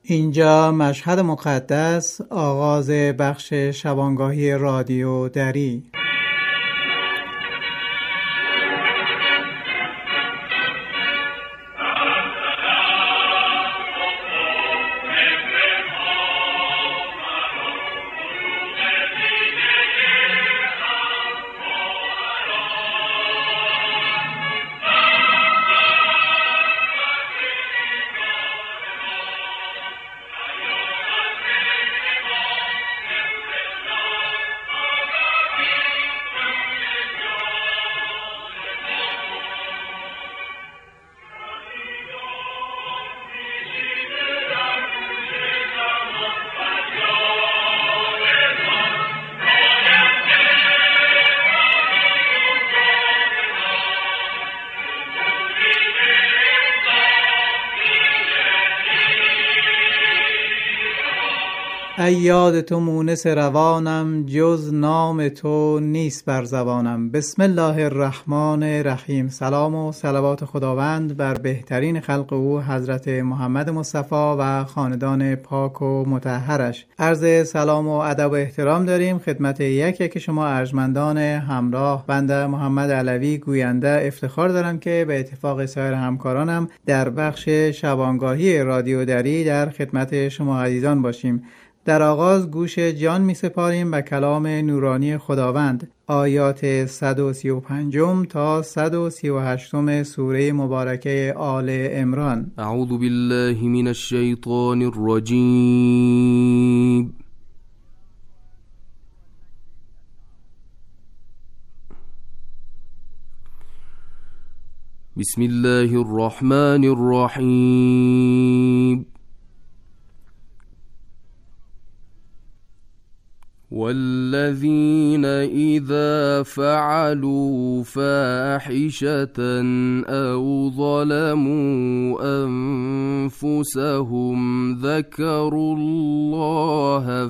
اینجا مشهد مقدس، آغاز بخش شبانگاهی رادیو دری. ای یاد تو مونس روانم، جز نام تو نیست بر زبانم. بسم الله الرحمن الرحیم. سلام و صلوات خداوند بر بهترین خلق او حضرت محمد مصطفی و خاندان پاک و مطهرش. عرض سلام و ادب و احترام داریم خدمت یک شما ارجمندان همراه. بنده محمد علوی گوینده افتخار دارم که به اتفاق سایر همکارانم در بخش شبانگاهی رادیو دری در خدمت شما عزیزان باشیم. در آغاز گوش جان می سپاریم به کلام نورانی خداوند، آیات 135 تا 138 سوره مبارکه آل عمران. اعوذ بالله من الشیطان الرجیم. بسم الله الرحمن الرحیم. والذين إذا فعلوا فاحشة أو ظلموا أنفسهم ذكروا الله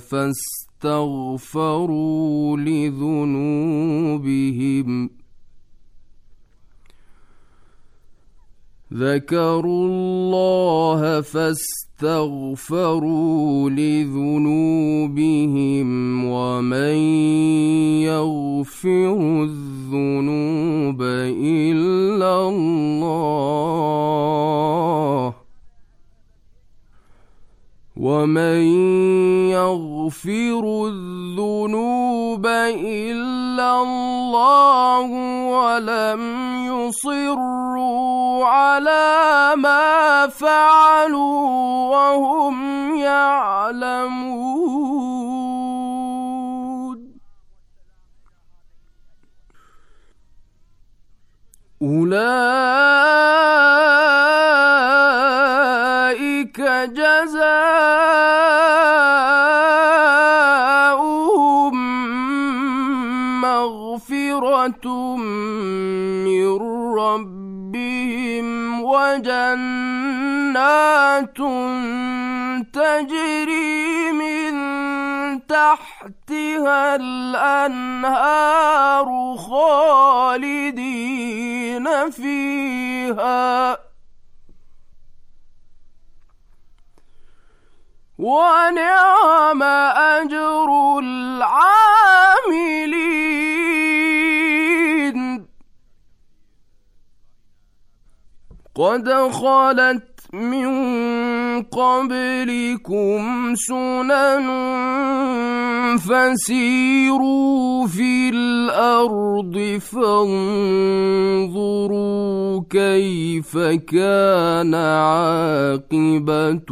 فاستغفروا لذنوبهم ومن يغفر الذنوب إلا الله ولم يصروا على ما فعلوا وهم يعلمون. أولئك جزاؤهم مغفرة من ربهم وجنات تجري من تحتها الأنهار خالدين فيها ونعم أجر العاملين. قد خلت من قبلكم سنن فسيروا في الأرض فانظروا كيف كان عاقبة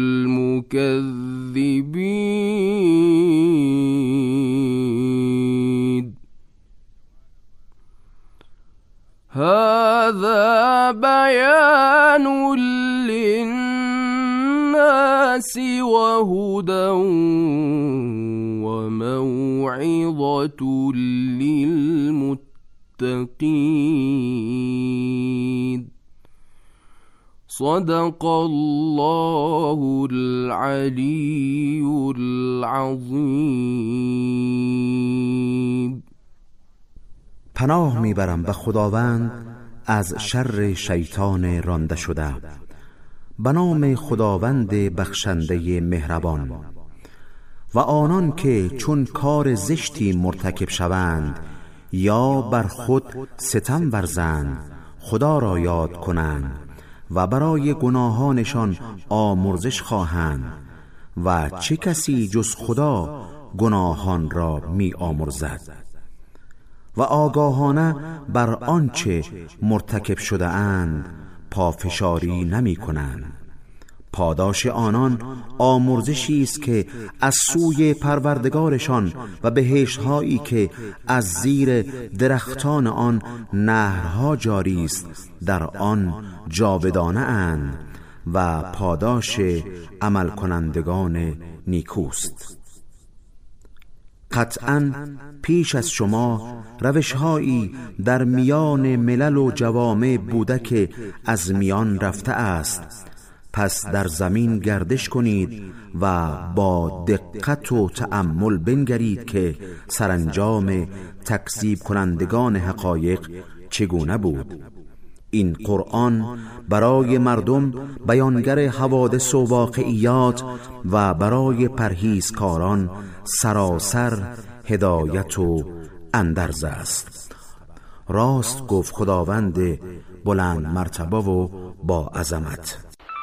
المكذبين. هذا بيان للناس وهدى وموعظة للمتقين. صدق الله العلي العظيم. پناه میبرم به خداوند از شر شیطان رانده شده. به نام خداوند بخشنده مهربان. و آنان که چون کار زشتی مرتکب شوند یا بر خود ستم ورزند خدا را یاد کنند و برای گناهانشان آمرزش خواهند و چه کسی جز خدا گناهان را می آمرزد و آگاهانه بر آنچه مرتکب شده اند پافشاری نمی کنند. پاداش آنان آمرزشی است که از سوی پروردگارشان و بهشت‌هایی که از زیر درختان آن نهرها جاری است در آن جاودانه اند و پاداش عمل کنندگان نیکوست. قطعاً پیش از شما روش‌هایی در میان ملل و جوامع بوده که از میان رفته است. پس در زمین گردش کنید و با دقت و تأمل بنگرید که سرانجام تکذیب کنندگان حقایق چگونه بود. این قرآن برای مردم بیانگر حوادث و واقعیات و برای پرهیزکاران سراسر هدایت و اندرز است. راست گفت خداوند بلند مرتبه و با عظمت.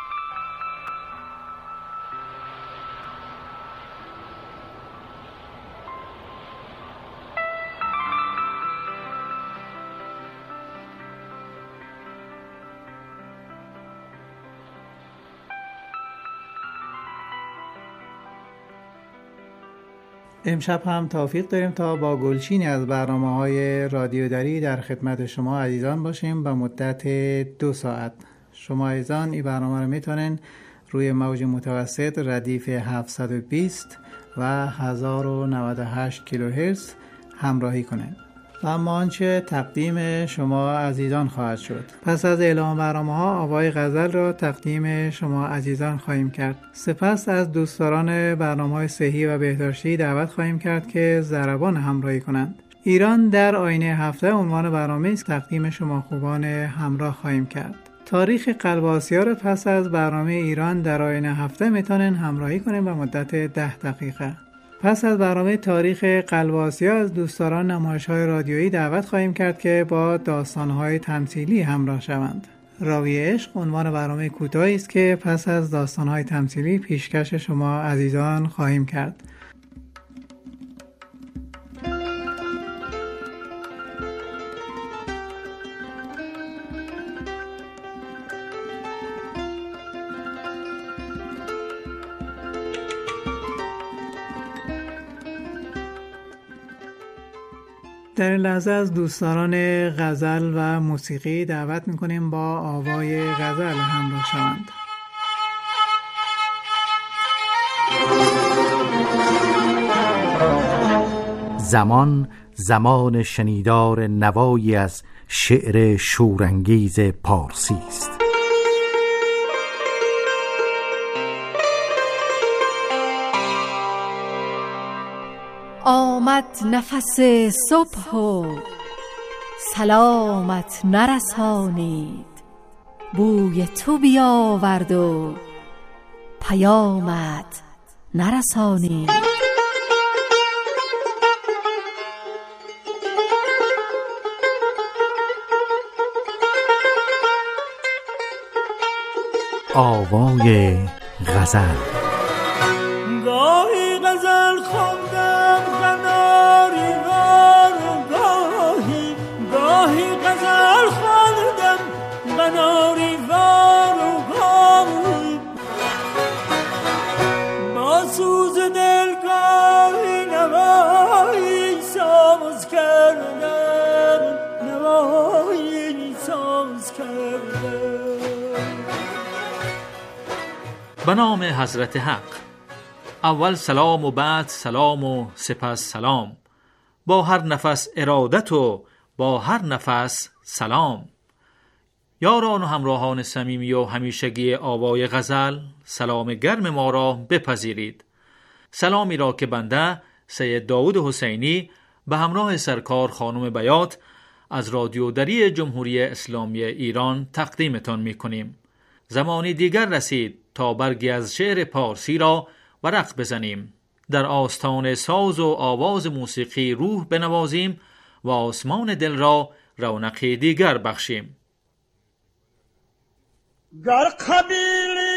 امشب هم توفیق داریم تا با گلچینی از برنامه‌های رادیو دری در خدمت شما عزیزان باشیم به مدت 2 ساعت. شما عزیزان این برنامه رو میتونن روی موج متوسط ردیف 720 و 1098 کیلوهرتز همراهی کنند. و اما آنچه تقدیم شما عزیزان خواهد شد. پس از اعلام برنامه‌ها آوای غزل را تقدیم شما عزیزان خواهیم کرد. سپس از دوستداران برنامه‌های صحی و بهداشتی دعوت خواهیم کرد که ضربان همراهی کنند. ایران در آینه هفته عنوان برنامه است تقدیم شما خوبان همراه خواهیم کرد. تاریخ قلب آسیا را پس از برنامه ایران در آینه هفته میتونن همراهی کنیم به مدت 10 دقیقه. پس از برنامه تاریخ قلب آسیا از دوستداران نمایش‌های رادیویی دعوت خواهیم کرد که با داستان‌های تمثیلی همراه شوند. راوی عشق عنوان برنامه کوتاهی است که پس از داستان‌های تمثیلی پیشکش شما عزیزان خواهیم کرد. در این لحظه از دوستداران غزل و موسیقی دعوت میکنیم با آوای غزل همراه شوند. زمان شنیدار نوایی از شعر شورانگیز پارسی است. آمد نفس صبح و سلامت نرسانید، بوی تو بیاورد و پیامت نرسانید. آوای غزل. گاهی غزل خواندم قناری وار و گاهی غزل خواندم قناری وار و گاهی با سوز دل گاهی نوایی ساز کردم، نوایی ساز کردم. به نام حضرت حق. اول سلام و بعد سلام و سپس سلام. با هر نفس ارادت و با هر نفس سلام. یاران و همراهان صمیمی و همیشگی آوای غزل، سلام گرم ما را بپذیرید. سلامی را که بنده سید داود حسینی به همراه سرکار خانم بیات از رادیو دری جمهوری اسلامی ایران تقدیمتان می کنیم. زمانی دیگر رسید تا برگی از شعر پارسی را ورق بزنیم، در آستان ساز و آواز موسیقی روح بنوازیم و آسمان دل را رونقی دیگر بخشیم. گر قبیلی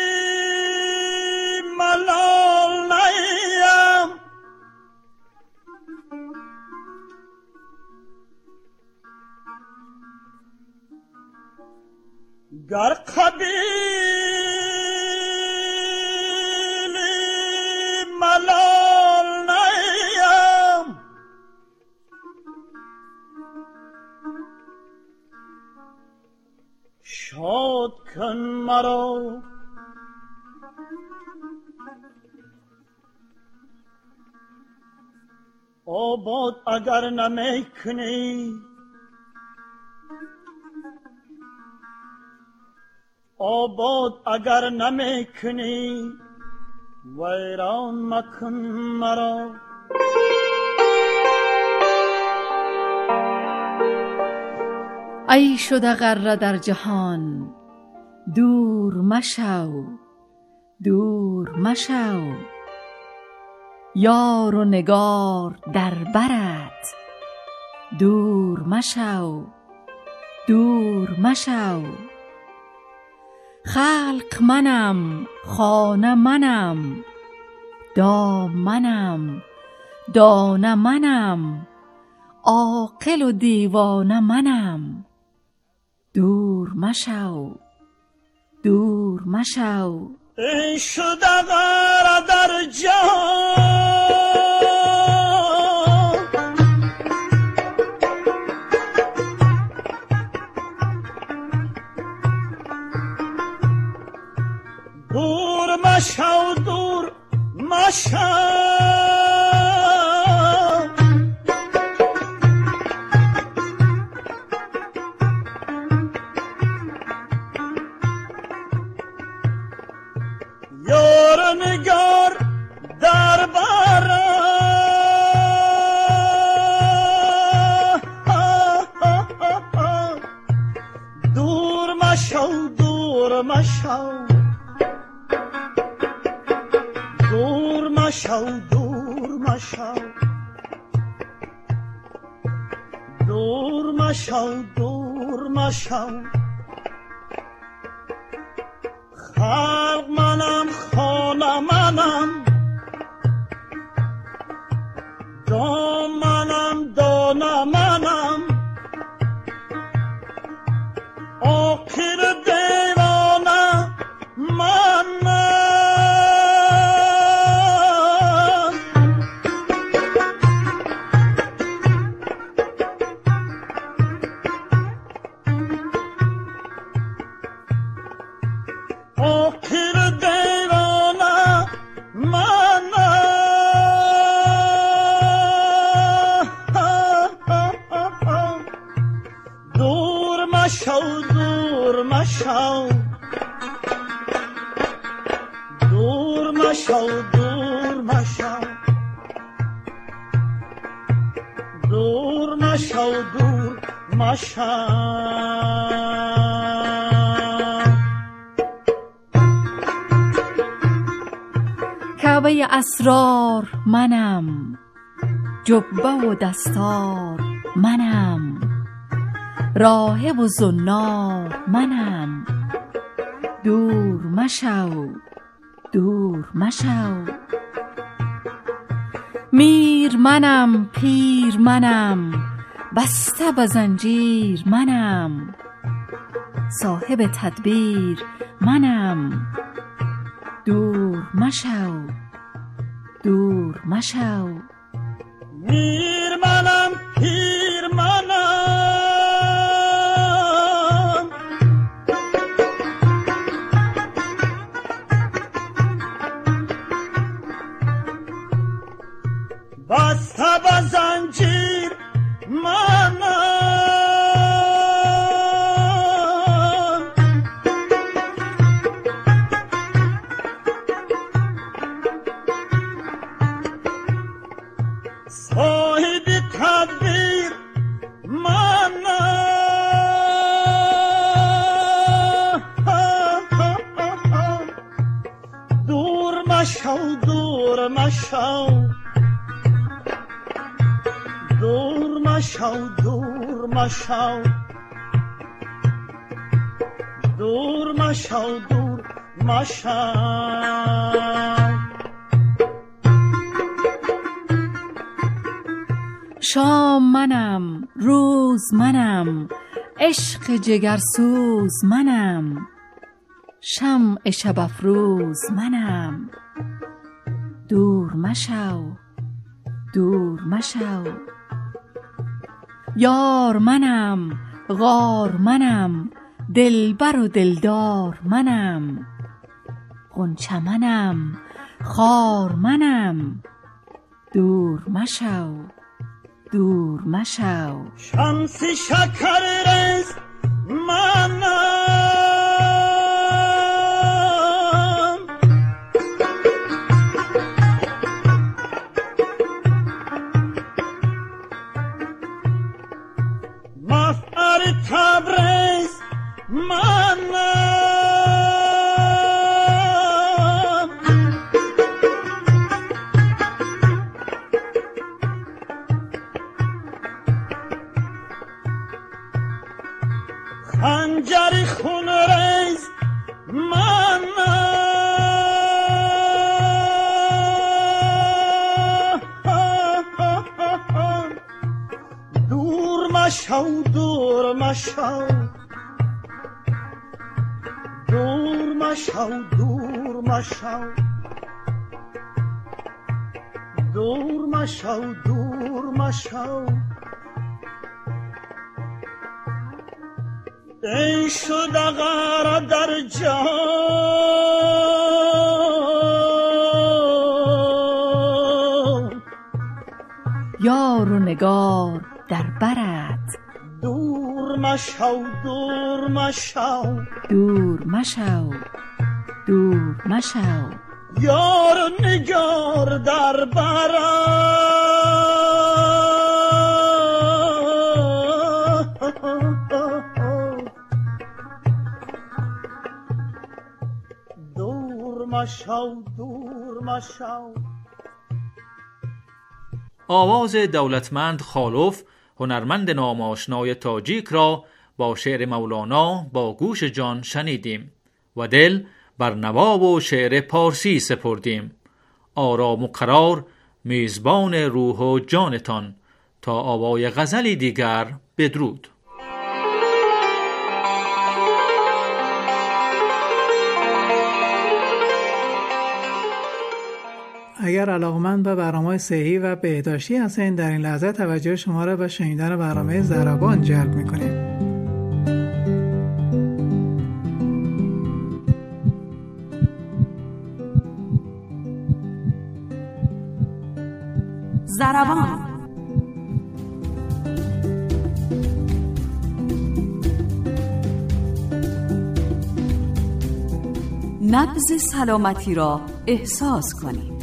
ملال نیم، گر قبیلی ملال نیم، شاد کن مرا آباد اگر نمی کنی، آباد اگر نمی کنی ویران مکن مرا. ای شده غره در جهان دور مشو، دور مشو، یار و نگار در برت دور مشو، دور مشو. خلق منم، خانه منم، دام منم، دانه منم، عاقل و دیوانه منم، دور مشو، دور مشو. ای شده غره در جهان دور مشو، دور مشو، یار نگار در بر دور مشو، دور مشو، دور مشو، دور مشو، دور مشو، دور مشو. خلق منم، خانه منم، دام منم، دانه منم، عاقل دیوانه منم، عاقل دیوانه منم. دور مشو، دور مشو، دور مشو، دور مشو، دور مشو، دور مشو. کعبه اسرار منم، جبه و دستار منم، راهب و زنار منم، دور مشو، دور مشو. میر منم، پیر منم، بسته به زنجیر منم، صاحب تدبیر منم، دور مشو، دور مشو. میر منم، پیر منم، بسته به زنجیر منم، صاحب تدبیر منم، مشو دور مشو دور مشو دور مشو دور مشو دور مشو شام منم روز منم عشق جگرسوز منم شمع شب افروز منم دور مشو دور مشو یار منم غار منم دلبر و دلدار منم غنچه منم خار منم دور مشو دور مشو شمس شکر رز منم مفعل تبریز منم خنجر خون ریز منم دور مشو دور مشو دور مشو دور مشو دور مشو دور مشو ای شده غره در جان یار و نگار در برت دور مشو دور مشو دور مشو دور مشو یار و نگار در برت مشو دور مشو. آواز دولتمند خالوف هنرمند ناماشنای تاجیک را با شعر مولانا با گوش جان شنیدیم و دل بر نوا و شعر پارسی سپردیم. آرام و قرار میزبان روح و جانتان. تا آوای غزلی دیگر بدرود. اگر علاقمند به برنامه صحی و بهداشتی هستین، در این لحظه توجه شما را به شنیدن برنامه ضربان جلب می‌کنیم. ضربان نبض سلامتی را احساس کنید.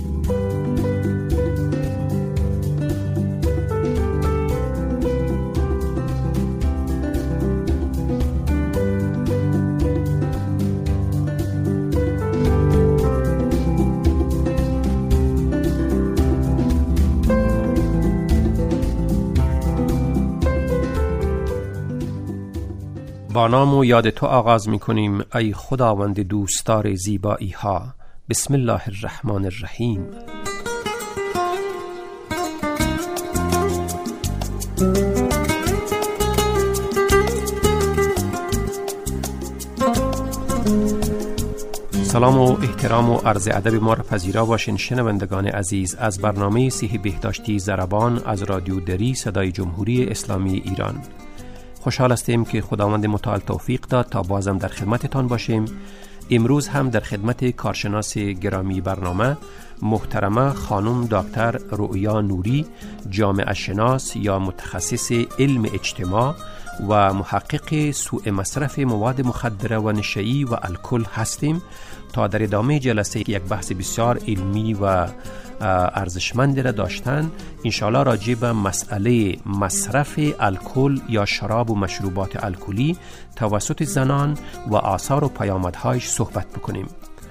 با نام و یاد تو آغاز می کنیم ای خداوند دوستدار زیبایی ها. بسم الله الرحمن الرحیم. سلام و احترام و عرض ادب ما را پذیرا باشین شنوندگان عزیز از برنامه صحی بهداشتی ضربان از رادیو دری صدای جمهوری اسلامی ایران. خوشحال هستیم که خداوند متعال توفیق داد تا بازم در خدمتتان باشیم. امروز هم در خدمت کارشناس گرامی برنامه محترمه خانم دکتر رؤیا نوری، جامعه شناس یا متخصص علم اجتماع و محقق سوء مصرف مواد مخدره و نشئی و الکل هستیم تا در ادامه جلسه یک بحث بسیار علمی و ارزشمند را داشتن انشاءالله راجع به مسئله مصرف الکل یا شراب و مشروبات الکلی توسط زنان و آثار و پیامدهایش صحبت بکنیم.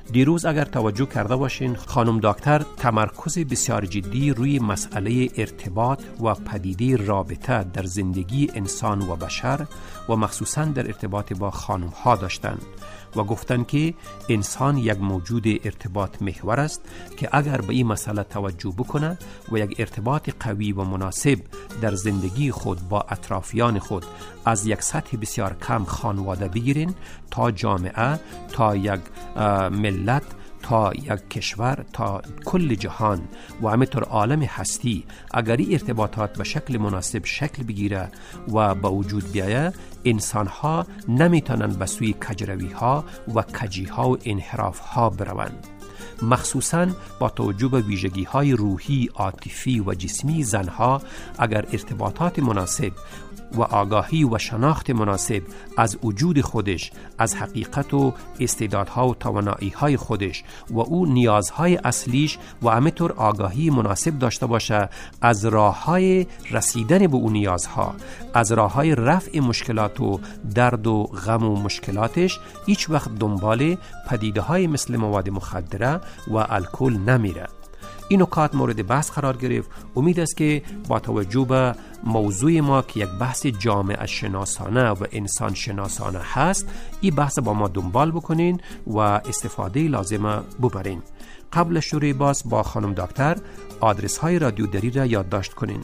دیروز اگر توجه کرده باشین خانم دکتر تمرکز بسیار جدی روی مسئله ارتباط و پدیده رابطه در زندگی انسان و بشر و مخصوصاً در ارتباط با خانم ها داشتند و گفتن که انسان یک موجود ارتباط محور است که اگر به این مسئله توجه بکنه و یک ارتباط قوی و مناسب در زندگی خود با اطرافیان خود از یک سطح بسیار کم خانواده بگیرین تا جامعه، تا یک ملت، تا یک کشور، تا کل جهان و همینطور عالم هستی، اگر این ارتباطات به شکل مناسب شکل بگیره و به وجود بیایه، انسان ها نمیتونن به سوی کجروی ها و کجی ها و انحراف ها بروند. مخصوصاً با توجه به ویژگی های روحی، عاطفی و جسمی زنها، اگر ارتباطات مناسب و آگاهی و شناخت مناسب از وجود خودش، از حقیقت و استعدادها و توانایی‌های خودش و او نیازهای اصلیش و همینطور آگاهی مناسب داشته باشه از راه‌های رسیدن به اون نیازها، از راه‌های رفع مشکلات و درد و غم و مشکلاتش، هیچ وقت دنبال پدیده‌های مثل مواد مخدره و الکل نمیره. این نکات مورد بحث قرار گرفت. امید است که با توجه به موضوع ما که یک بحث جامعه شناسانه و انسان شناسانه هست، این بحث با ما دنبال بکنین و استفاده لازمه ببرین. قبل شروع باز با خانم دکتر آدرس های رادیو دری را یادداشت کنین: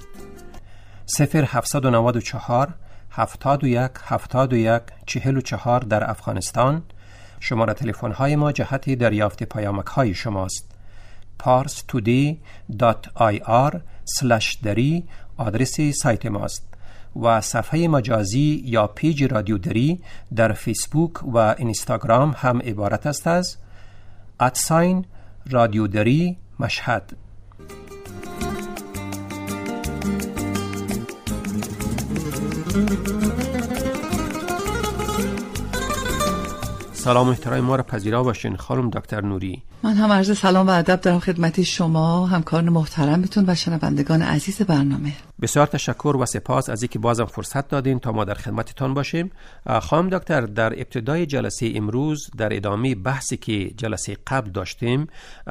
0794 71 71 44 در افغانستان. شماره تلفن های ما جهت دریافت پیامک های شماست. parstoday.ir/dari آدرس سایت ماست و صفحه مجازی یا پیج رادیو دری در فیسبوک و اینستاگرام هم عبارت است از رادیو دری مشهد. سلام و احترام ما را پذیرا باشین خانم دکتر نوری. من هم عرض سلام و ادب دارم خدمت شما، همکاران محترمتون و شنوندگان عزیز برنامه. بسیار تشکر و سپاس از اینکه بازم فرصت دادین تا ما در خدمتتان باشیم. خانم دکتر، در ابتدای جلسه امروز در ادامه بحثی که جلسه قبل داشتیم،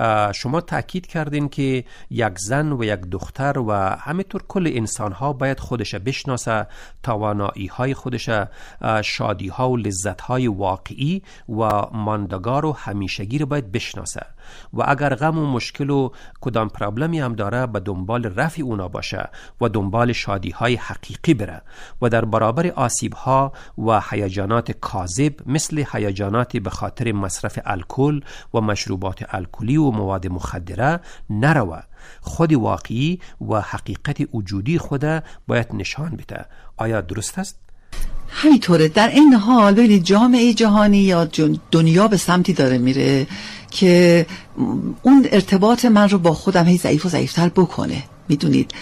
شما تاکید کردین که یک زن و یک دختر و همینطور کل انسان‌ها باید خودش بشناسه، توانایی‌های خودش، شادی‌ها و لذت‌های واقعی و ماندگار و همیشگی رو باید بشناسه و اگر غم و مشکل و کدام پرابلمی هم داره به دنبال رفع اونا باشه و دنبال شادی‌های حقیقی بره و در برابر آسیب‌ها و هیجانات کاذب مثل هیجانات به خاطر مصرف الکل و مشروبات الکلی و مواد مخدره نروه. خود واقعی و حقیقت وجودی خود باید نشان بده. آیا درست است؟ همینطوره. در این حال ببینید جامعه جهانی یا دنیا به سمتی داره میره که اون ارتباط من رو با خودم هی ضعیف و ضعیفتر بکنه. میدونید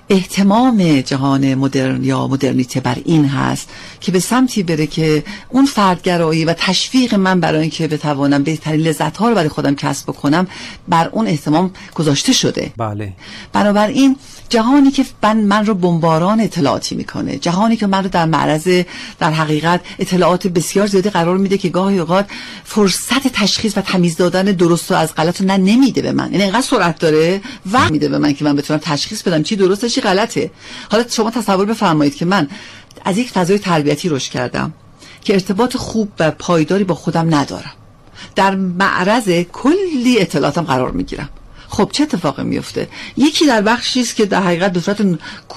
اهتمام جهان مدرن یا مدرنیته بر این هست که به سمتی بره که اون فردگرایی و تشویق من برای اینکه بتوانم بهترین لذت‌ها رو برای خودم کسب بکنم بر اون اهتمام گذاشته شده. بله. بنابراین جهانی که من رو بمباران اطلاعاتی میکنه، جهانی که من رو در معرض در حقیقت اطلاعات بسیار زیادی قرار میده که گاهی اوقات فرصت تشخیص و تمیز دادن درست و از غلط رو نمیده به من. یعنی اینقدر سرعت داره وقت میده به من که من بتونم تشخیص بدم چی درسته چی غلطه. حالا شما تصور بفرمایید که من از یک فضای تربیتی رشد کردم که ارتباط خوب و پایداری با خودم ندارم، در معرض کلی اطلاعاتم قرار میگیرم. خب چه اتفاقی میفته؟ یکی در بخشی است که در حقیقت به صورت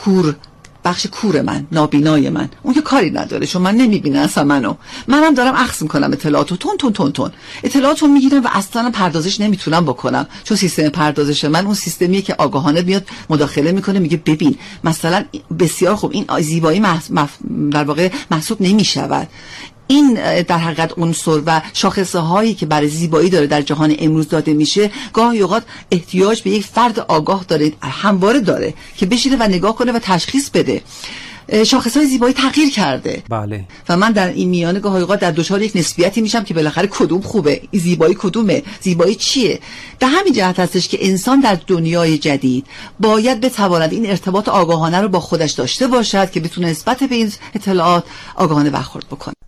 بخش کور من، نابینای من، اون که کاری نداره چون من نمیبینه اصلا منم دارم اخذ میکنم اطلاعاتو تون اطلاعاتو میگیرم و اصلا پردازش نمیتونم بکنم چون سیستم پردازش من اون سیستمیه که آگاهانه میاد مداخله میکنه، میگه ببین مثلا بسیار خوب این زیبایی در واقع محسوب نمیشود. این در حقیقت عنصر و شاخصه هایی که برای زیبایی داره در جهان امروز داده میشه گاهی اوقات احتیاج به یک فرد آگاه داره، همواره داره که بشینه و نگاه کنه و تشخیص بده. شاخصهای زیبایی تغییر کرده. بله. و من در این میانه گاهی اوقات در دچار یک نسبیتی میشم که بالاخره کدوم خوبه، زیبایی کدومه، زیبایی چیه. به همین جهت هستش که انسان در دنیای جدید باید بتواند این ارتباط آگاهانه رو با خودش داشته باشد که بتونه نسبت به این اطلاعات آگاهانه برخورد بکنه.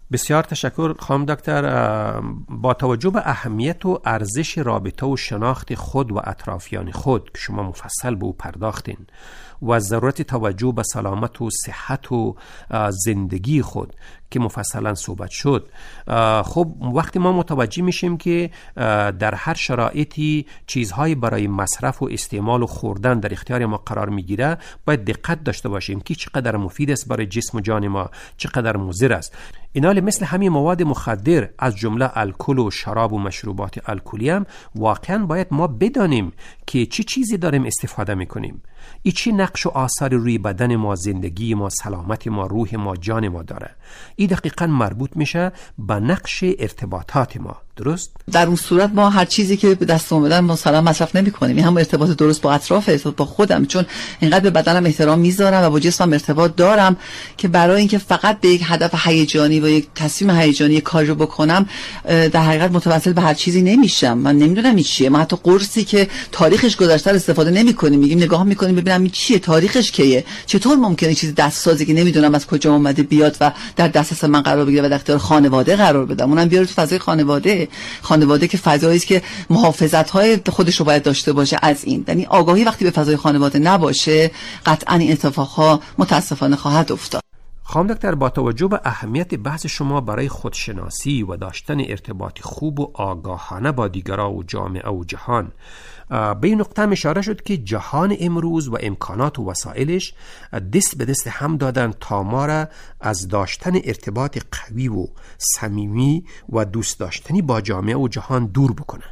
بسیار تشکر خانم دکتر. با توجه به اهمیت و ارزش رابطه و شناخت خود و اطرافیان خود که شما مفصل به او پرداختین و ضرورت توجه به سلامت و صحت و زندگی خود که مفصلا صحبت شد، خب وقتی ما متوجه میشیم که در هر شرایطی چیزهایی برای مصرف و استعمال و خوردن در اختیار ما قرار میگیره، باید دقت داشته باشیم که چقدر مفید است برای جسم و جان ما، چقدر مضر است. اینال مثل همین مواد مخدر از جمله الکل و شراب و مشروبات الکلی هم واقعا باید ما بدانیم که چه چیزی داریم استفاده میکنیم، این چه نقش و آثار روی بدن ما، زندگی ما، سلامت ما، روح ما، جان ما داره. این دقیقاً مربوط میشه به نقش ارتباطات ما. درست؟ در اون صورت ما هر چیزی که به دست اومدن ما سلام مصرف نمی‌کنیم. این هم ارتباط درست با اطراف، ارتباط با خودم، چون اینقدر به بدنم احترام میذارم و با جسمم ارتباط دارم که برای اینکه فقط به یک هدف هیجانی و یک تصمیم هیجانی کار رو بکنم در حقیقت متوسل به هر چیزی نمیشم. من نمیدونم این چیه. ما حتی قرصی که تاریخش گذشته استفاده نمی‌کنیم، میگیم نگاه می‌کنیم ببینم این چیه، تاریخش کیه، چطور ممکنه چیزی دستسازی که نمیدونم از کجا اومده بیاد و در دسترس من قرار بگیره و در اختیار خانواده قرار بدم، اونم بیاره تو فضای خانواده که فضایی است که محافظت‌های خودش رو باید داشته باشه از این. یعنی آگاهی وقتی به فضای خانواده نباشه قطعاً این اتفاقها متاسفانه خواهد افتاد. خانم دکتر، با توجه به اهمیت بحث شما برای خودشناسی و داشتن ارتباط خوب و آگاهانه با دیگران و جامعه و جهان، به این نقطه اشاره شد که جهان امروز و امکانات و وسایلش دست به دست هم دادن تا ما را از داشتن ارتباط قوی و صمیمی و دوست داشتنی با جامعه و جهان دور بکنه.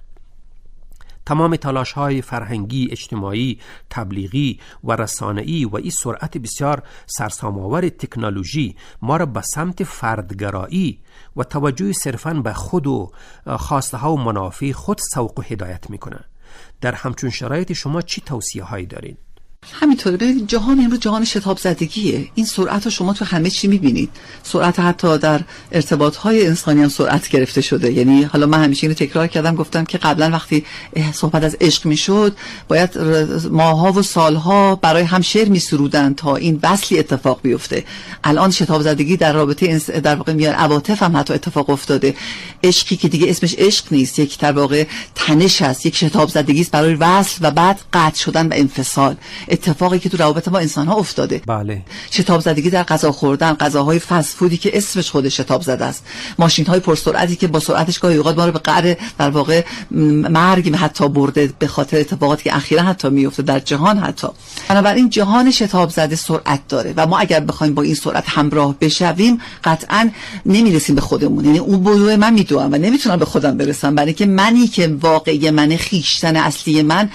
تمام تلاش‌های فرهنگی، اجتماعی، تبلیغی و رسانه‌ای و این سرعت بسیار سرسام‌آور تکنولوژی ما را به سمت فردگرایی و توجه صرفاً به خود و خواسته‌ها و منافع خود سوق و هدایت می‌کنه. در همچون شرایط شما چی توصیه‌هایی دارین؟ همینطوره. ببینید جهان امروز جهان شتاب زدگیه. این سرعت رو شما تو همه چی میبینید. سرعت حتی در ارتباط‌های انسانی هم سرعت گرفته شده. یعنی حالا من همیشه اینو تکرار کردم، گفتم که قبلا وقتی صحبت از عشق میشد باید ماها و سالها برای هم شعر میسرودن تا این وصلی اتفاق بیفته. الان شتاب زدگی در رابطه در واقع میان عواطف هم حتی اتفاق افتاده. عشقی که دیگه اسمش عشق نیست، یک در واقع تنش است، یک شتاب زدگی است برای وصل و بعد قطع شدن و انفصال. اتفاقی که تو روابط ما انسان ها افتاده. بله. شتاب زدگی در غذا خوردن، غذاهای فست فودی که اسمش خودش شتاب زده است، ماشین های پرسرعتی که با سرعتش گاهی اوقات ما رو به قعر در واقع مرگ حتی برده به خاطر اتفاقاتی که اخیرا حتی میفته در جهان. حتی بنابراین جهان شتاب زده سرعت داره و ما اگر بخوایم با این سرعت همراه بشویم قطعا نمیرسیم به خودمون. یعنی اون بدو من میدونم و نمیتونم به خودم برسم، برای که منی که واقعی من، خویشتن اصلی من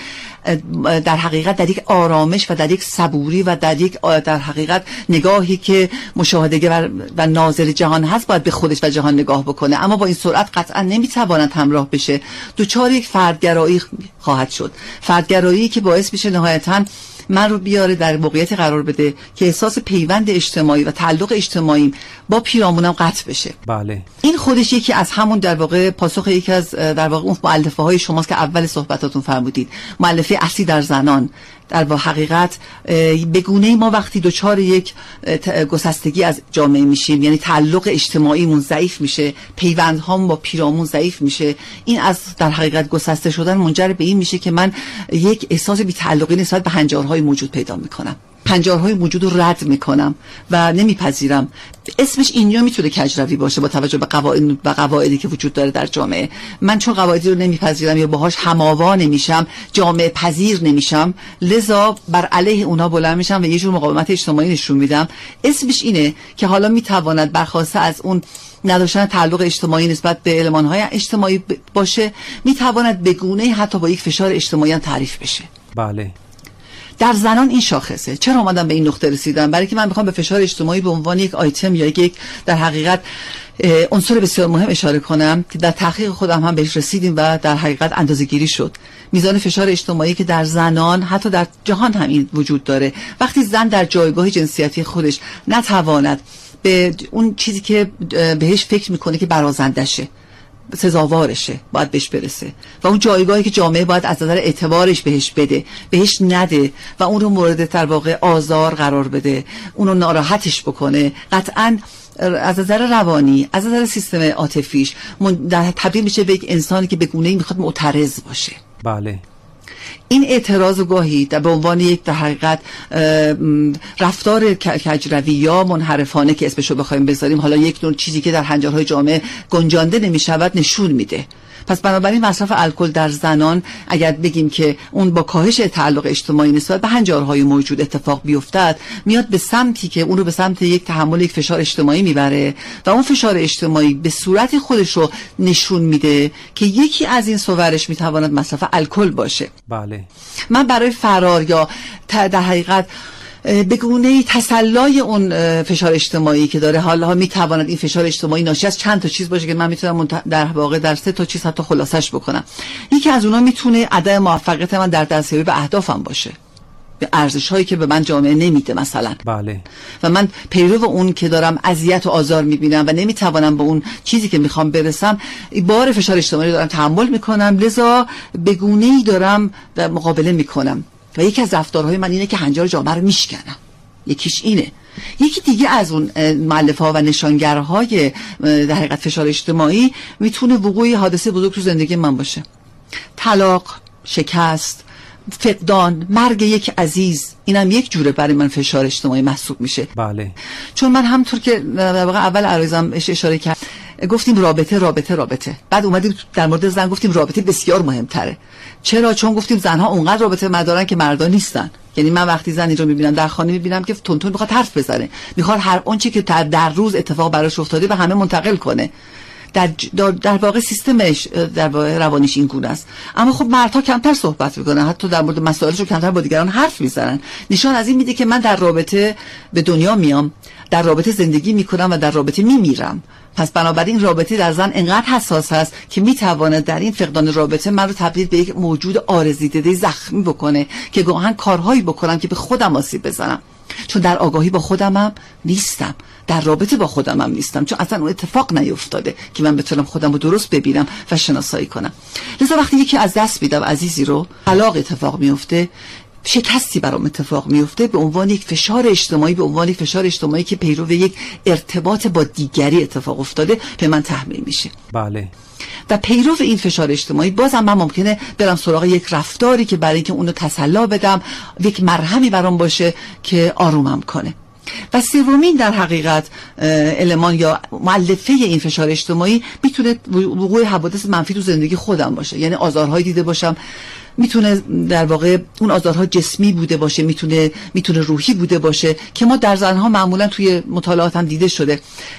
در حقیقت در یک آرامش و در یک صبوری و در یک در حقیقت نگاهی که مشاهده‌گر و ناظر جهان هست باید به خودش و جهان نگاه بکنه. اما با این سرعت قطعا نمیتواند همراه بشه. دوچار یک فردگرایی خواهد شد، فردگرایی که باعث میشه نهایتاً من رو بیاره در موقعیتی قرار بده که احساس پیوند اجتماعی و تعلق اجتماعی با پیرامونم قطع بشه. بله. این خودش یکی از همون در واقع پاسخ یکی از در واقع اون مؤلفه های شماست که اول صحبتاتون فرمودید، مؤلفه اصلی در زنان. در حقیقت به گونه‌ای ما وقتی دوچار یک گسستگی از جامعه میشیم، یعنی تعلق اجتماعیمون ضعیف میشه، پیوندهام با پیرامون ضعیف میشه، این از در حقیقت گسسته شدن منجر به این میشه که من یک احساس بی‌تعلقی نسبت به هنجارهای موجود پیدا میکنم، پنجارهای موجود رو رد میکنم و نمیپذیرم. اسمش اینجا میتونه کجروی باشه با توجه به قواعد و قواعدی که وجود داره در جامعه. من چون قواعدی رو نمیپذیرم یا باهاش هم‌آوا نمیشم، جامعه پذیر نمیشم، لذا بر علیه اونا بلند میشم و یه جور مقاومت اجتماعی نشون میدم. اسمش اینه که حالا میتواند برخواسته از اون نداشتن تعلق اجتماعی نسبت به المان‌های اجتماعی باشه، میتواند به گونه‌ای حتی با یک فشار اجتماعی تعریف بشه. بله. در زنان این شاخصه. چرا اومدم به این نقطه رسیدم؟ برای که من میخوام به فشار اجتماعی به عنوان یک آیتم یا یک در حقیقت عنصر بسیار مهم اشاره کنم که در تحقیق خودم هم بهش رسیدیم و در حقیقت اندازه‌گیری شد. میزان فشار اجتماعی که در زنان حتی در جهان هم این وجود داره. وقتی زن در جایگاه جنسیتی خودش نتواند به اون چیزی که بهش فکر میکنه که برازندشه، سزاوارشه، باید بهش برسه و اون جایگاهی که جامعه باید از نظر اعتبارش بهش بده بهش نده و اون رو مورد در واقع آزار قرار بده، اون رو ناراحتش بکنه، قطعاً از نظر روانی، از نظر سیستم عاطفیش تبدیل میشه به یک انسانی که به گونه‌ای میخواد معترض باشه. بله. این اعتراض گاهی به عنوان یک در حقیقت رفتار کجروی یا منحرفانه که اسمشو بخوایم بذاریم، حالا یک نوع چیزی که در حنجرهای جامعه گنجانده نمیشود نشون میده. پس بنابراین مصرف الکل در زنان اگر بگیم که اون با کاهش تعلق اجتماعی نسبت به هنجارهای موجود اتفاق بیفتد، میاد به سمتی که اون رو به سمت یک تحمل یک فشار اجتماعی میبره و اون فشار اجتماعی به صورت خودش رو نشون میده که یکی از این صورش میتواند مصرف الکل باشه. بله. من برای فرار یا در حقیقت به گونه‌ای تسلای اون فشار اجتماعی که داره، حالا میتواند این فشار اجتماعی ناشی از چند تا چیز باشه که من میتونم در واقع در 3 تا چیز حتی خلاصش بکنم. یکی از اونها میتونه عدم موفقیت من در دستیابی به اهدافم باشه، به ارزش‌هایی که به من جامعه نمیده مثلا. بله. و من پیرو اون که دارم اذیت و آزار میبینم و نمیتوانم به اون چیزی که میخوام برسم، بار فشار اجتماعی رو دارم تحمل میکنم، لذا به گونه‌ای دارم در مقابله میکنم. و یکی از رفتارهای من اینه که هنجار جامعه رو میشکنم. یکیش اینه. یکی دیگه از اون مؤلفه‌ها و نشانگرهای در حقیقت فشار اجتماعی میتونه وقوع حادثه بزرگ تو زندگی من باشه. طلاق، شکست، فقدان، مرگ یک عزیز، اینم یک جوره برای من فشار اجتماعی محسوب میشه. بله. چون من همطور که در واقع اول عرایزم اشاره کردم گفتیم رابطه، بعد اومدیم در مورد زن گفتیم رابطه بسیار مهمتره. چرا؟ چون گفتیم زنها اونقدر رابطه مدارن که مردا نیستن. یعنی من وقتی زنی رو میبینم در خانه میبینم که تون میخواد حرف بزنه، میخواد هر اون چی که در روز اتفاق براش افتاده به همه منتقل کنه. در واقع سیستمش در واقع روانیش این گونه است. اما خب مردها کمتر صحبت میکنن، حتی در مورد مسائلشون کمتر با دیگران حرف میزنن. نشان از این میده که من در رابطه به دنیا میام، در رابطه زندگی میکنم و در رابطه میمیرم. پس بنابراین رابطه در زن انقدر حساس است که میتونه در این فقدان رابطه من رو تبدیل به یک موجود عارضی‌دیده زخمی بکنه که گاهن کارهایی بکنم که به خودم آسیب بزنم، چون در آگاهی با خودمم نیستم، در رابطه با خودمم نیستم، چون اصلا اون اتفاق نیفتاده که من بتونم خودم رو درست ببینم و شناسایی کنم. لذا وقتی یکی از دست میدم عزیزی رو، طلاق اتفاق میفته، شکستی برام اتفاق میفته، به عنوان یک فشار اجتماعی، به عنوان یک فشار اجتماعی که پیرو یک ارتباط با دیگری اتفاق افتاده به من تحمیل میشه. بله. و پیرو این فشار اجتماعی بازم من ممکنه برم سراغ یک رفتاری که برای اینکه اونو تسلا بدم یک مرهمی برام باشه که آرومم کنه. و سومین در حقیقت المان یا مؤلفه این فشار اجتماعی میتونه وقوع حوادث منفی تو زندگی خودم باشه. یعنی آزارهایی دیده باشم، میتونه در واقع اون آزارها جسمی بوده باشه، میتونه روحی بوده باشه که ما در زنها معمولا توی مطالعات هم دیده شده.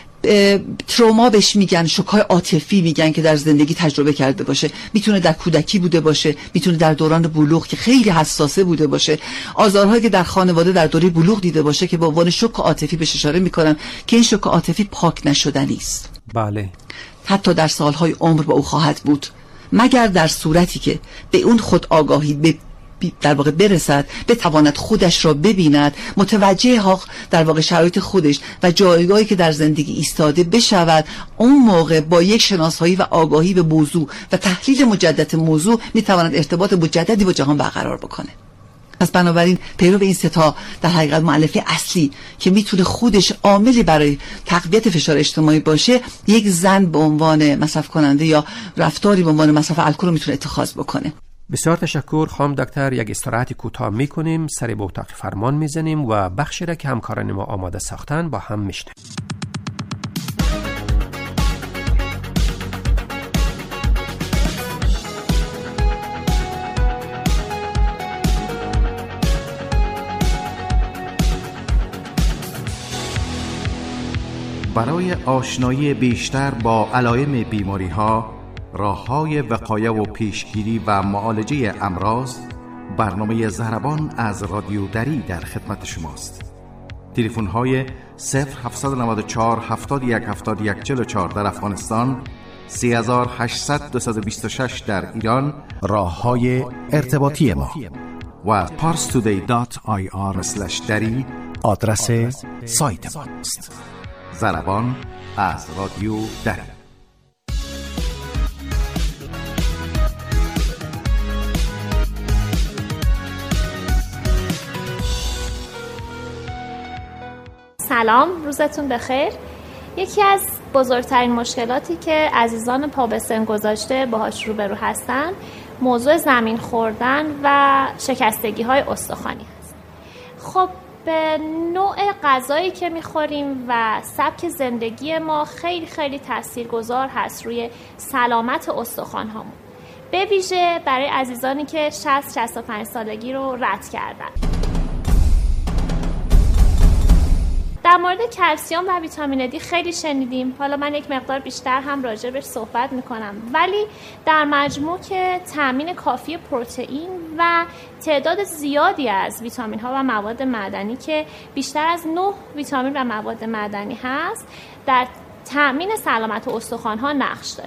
تروما بهش میگن، شوک‌های عاطفی میگن که در زندگی تجربه کرده باشه. میتونه در کودکی بوده باشه، میتونه در دوران بلوغ که خیلی حساسه بوده باشه. آزارهایی که در خانواده در دوره بلوغ دیده باشه که به عنوان شوک عاطفی بهش اشاره میکنن که این شوک عاطفی پاک نشدنی است. بله. حتی در سالهای عمر با او خواهد بود، مگر در صورتی که به اون خود آگاهی در واقع برسد، بتواند خودش را ببیند، متوجه ها در واقع شرایط خودش و جایگاهی که در زندگی ایستاده بشود. اون موقع با یک شناسایی و آگاهی به موضوع و تحلیل مجدد موضوع میتواند ارتباط مجددی با جهان برقرار بکنه. پس بنابراین پیرو این سه تا در حقیقت مؤلفه اصلی که میتونه خودش عاملی برای تقویت فشار اجتماعی باشه، یک زن به عنوان مصرف کننده یا رفتاری به عنوان مصرف الکل رو میتونه اتخاذ بکنه. بسیار تشکر خانم دکتر. یک استراحت کوتاه میکنیم، سری به اتاق فرمان میزنیم و بخشی را که همکاران ما آماده ساختن با هم میشنویم. برای آشنایی بیشتر با علائم بیماری‌ها، راه‌های وقایه و پیشگیری و معالجه امراض، برنامه ضربان از رادیو دری در خدمت شماست. تلفن‌های 0794 71 71 44 در افغانستان، 3800 226 در ایران، راه‌های ارتباطی ما و parstoday.ir/dari آدرس سایت ماست. ضربان از رادیو دری. سلام، روزتون بخیر. یکی از بزرگترین مشکلاتی که عزیزان پا به سن گذاشته باهاش روبرو هستن موضوع زمین خوردن و شکستگی‌های استخوانی هست. خب به نوع غذایی که میخوریم و سبک زندگی ما خیلی خیلی تاثیرگذار هست روی سلامت استخوان‌هامون، به ویژه برای عزیزانی که 60-65 سالگی رو رد کردن. در مورد کلسیم و ویتامین دی خیلی شنیدیم. حالا من یک مقدار بیشتر هم راجع بهش صحبت میکنم، ولی در مجموع که تامین کافی پروتئین و تعداد زیادی از ویتامین ها و مواد معدنی که بیشتر از 9 ویتامین و مواد معدنی هست در تامین سلامت استخوان ها نقش داره.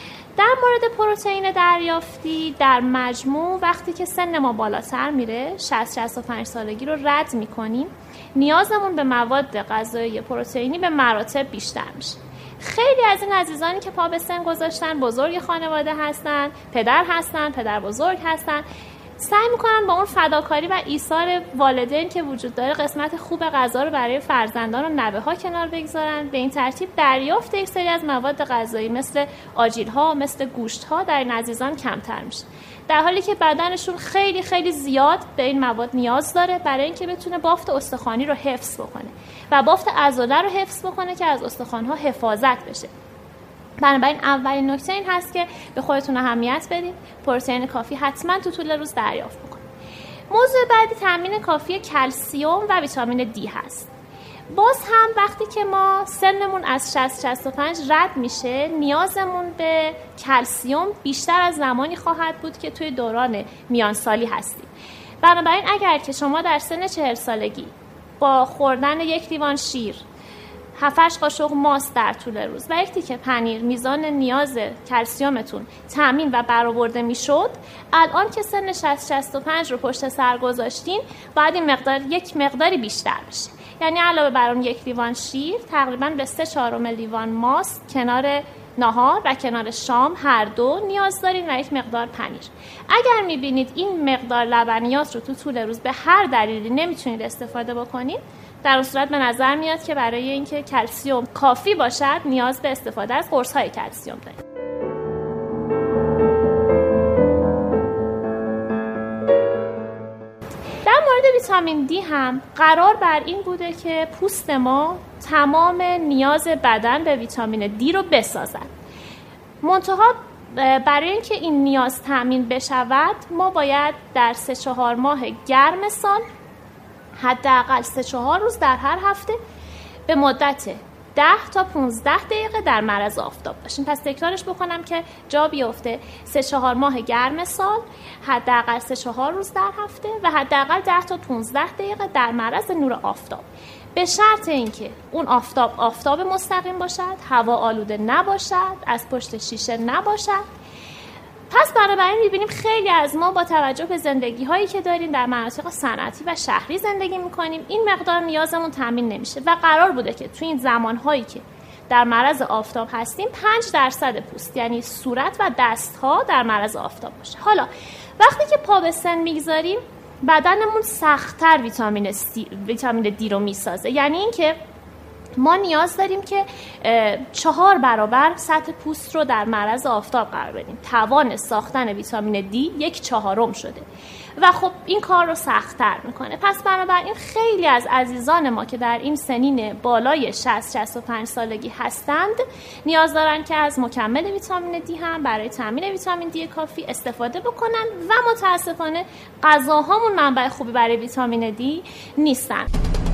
در مورد پروتئین دریافتی در مجموع وقتی که سن ما بالاتر میره 60-65 سالگی رو رد میکنیم، نیازمون به مواد غذایی پروتئینی به مراتب بیشتر میشه. خیلی از این عزیزانی که پا به سن گذاشتن بزرگ خانواده هستن، پدر هستن، پدر بزرگ هستن، سعی میکنن با اون فداکاری و ایثار والدین که وجود داره قسمت خوب غذا رو برای فرزندان و نوه ها کنار بگذارن. به این ترتیب دریافت یک سری از مواد غذایی مثل آجیل ها، مثل گوشت ها در این عزیزان کمتر میشه، در حالی که بدنشون خیلی خیلی زیاد به این مواد نیاز داره برای اینکه بتونه بافت استخوانی رو حفظ بکنه و بافت عضله رو حفظ بکنه که از استخوان‌ها حفاظت بشه. بنابراین اولین نکته این هست که به خودتون اهمیت بدید، پروتئین کافی حتما تو طول روز دریافت بکنید. موضوع بعدی تامین کافی کلسیم و ویتامین دی هست. باز هم وقتی که ما سنمون از 60-65 رد میشه، نیازمون به کلسیم بیشتر از زمانی خواهد بود که توی دوران میانسالی هستیم. بنابراین اگر که شما در سن 40 سالگی با خوردن یک لیوان شیر، 7-8 قاشق ماست در طول روز و یک تیکه پنیر میزان نیاز کلسیمتون تامین و برآورده میشد، الان که سن 60-65 رو پشت سر گذاشتین باید این مقدار یک مقداری بیشتر بشه. یعنی علاوه بر اون یک لیوان شیر تقریبا به 3/4 لیوان ماست کنار نهار و کنار شام هر دو نیاز دارین و یک مقدار پنیر. اگر میبینید این مقدار لبنیات رو تو طول روز به هر دلیلی نمیتونید استفاده بکنید، در اون صورت به نظر میاد که برای اینکه کلسیم کافی باشد نیاز به استفاده از قرص‌های کلسیم دارید. در مورد ویتامین دی هم قرار بر این بوده که پوست ما تمام نیاز بدن به ویتامین دی رو بسازد. منتها برای اینکه این نیاز تامین بشود ما باید در 3-4 ماه گرم سال حداقل 3-4 روز در هر هفته به مدت 10 تا 15 دقیقه در معرض آفتاب باشیم. پس تکرارش بکنم که جا بیفته. 3-4 ماه گرم سال حداقل 3-4 روز در هفته و حداقل 10 تا 15 دقیقه در معرض نور آفتاب، به شرط اینکه اون آفتاب مستقیم باشد، هوا آلوده نباشد، از پشت شیشه نباشد. پس بنابراین می‌بینیم خیلی از ما با توجه به زندگی هایی که داریم در مناطق صنعتی و شهری زندگی می‌کنیم، این مقدار نیازمون تامین نمیشه و قرار بوده که تو این زمان‌هایی که در معرض آفتاب هستیم 5% پوست یعنی صورت و دست‌ها در معرض آفتاب باشه. حالا وقتی که پا به سن میگذاریم بدنمون سخت‌تر ویتامین دی رو میسازه، یعنی اینکه ما نیاز داریم که 4 برابر سطح پوست رو در معرض آفتاب قرار بدیم. توان ساختن ویتامین دی 1/4 شده و خب این کار رو سخت‌تر میکنه. پس بنابراین خیلی از عزیزان ما که در این سنین بالای 60-65 سالگی هستند نیاز دارن که از مکمل ویتامین دی هم برای تامین ویتامین دی کافی استفاده بکنن و متاسفانه غذاهامون منبع خوبی برای ویتامین دی نیستن.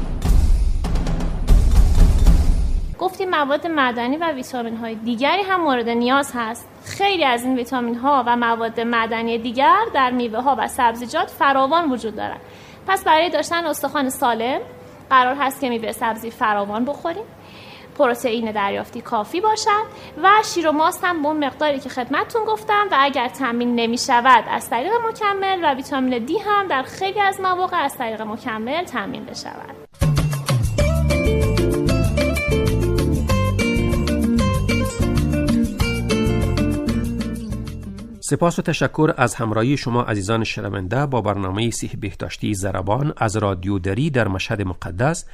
گفتیم مواد معدنی و ویتامین های دیگری هم مورد نیاز هست. خیلی از این ویتامین ها و مواد معدنی دیگر در میوه ها و سبزیجات فراوان وجود دارند. پس برای داشتن استخوان سالم قرار هست که میوه سبزی فراوان بخوریم، پروتئین دریافتی کافی باشد و شیر و ماست هم به اون مقداری که خدمتتون گفتم و اگر تامین نمی شود از طریق مکمل و ویتامین دی هم در خیلی از مواقع از طریق مکمل تامین بشود. سپاس و تشکر از همراهی شما عزیزان شنونده با برنامه صحت بهداشتی ضربان از رادیو دری در مشهد مقدس.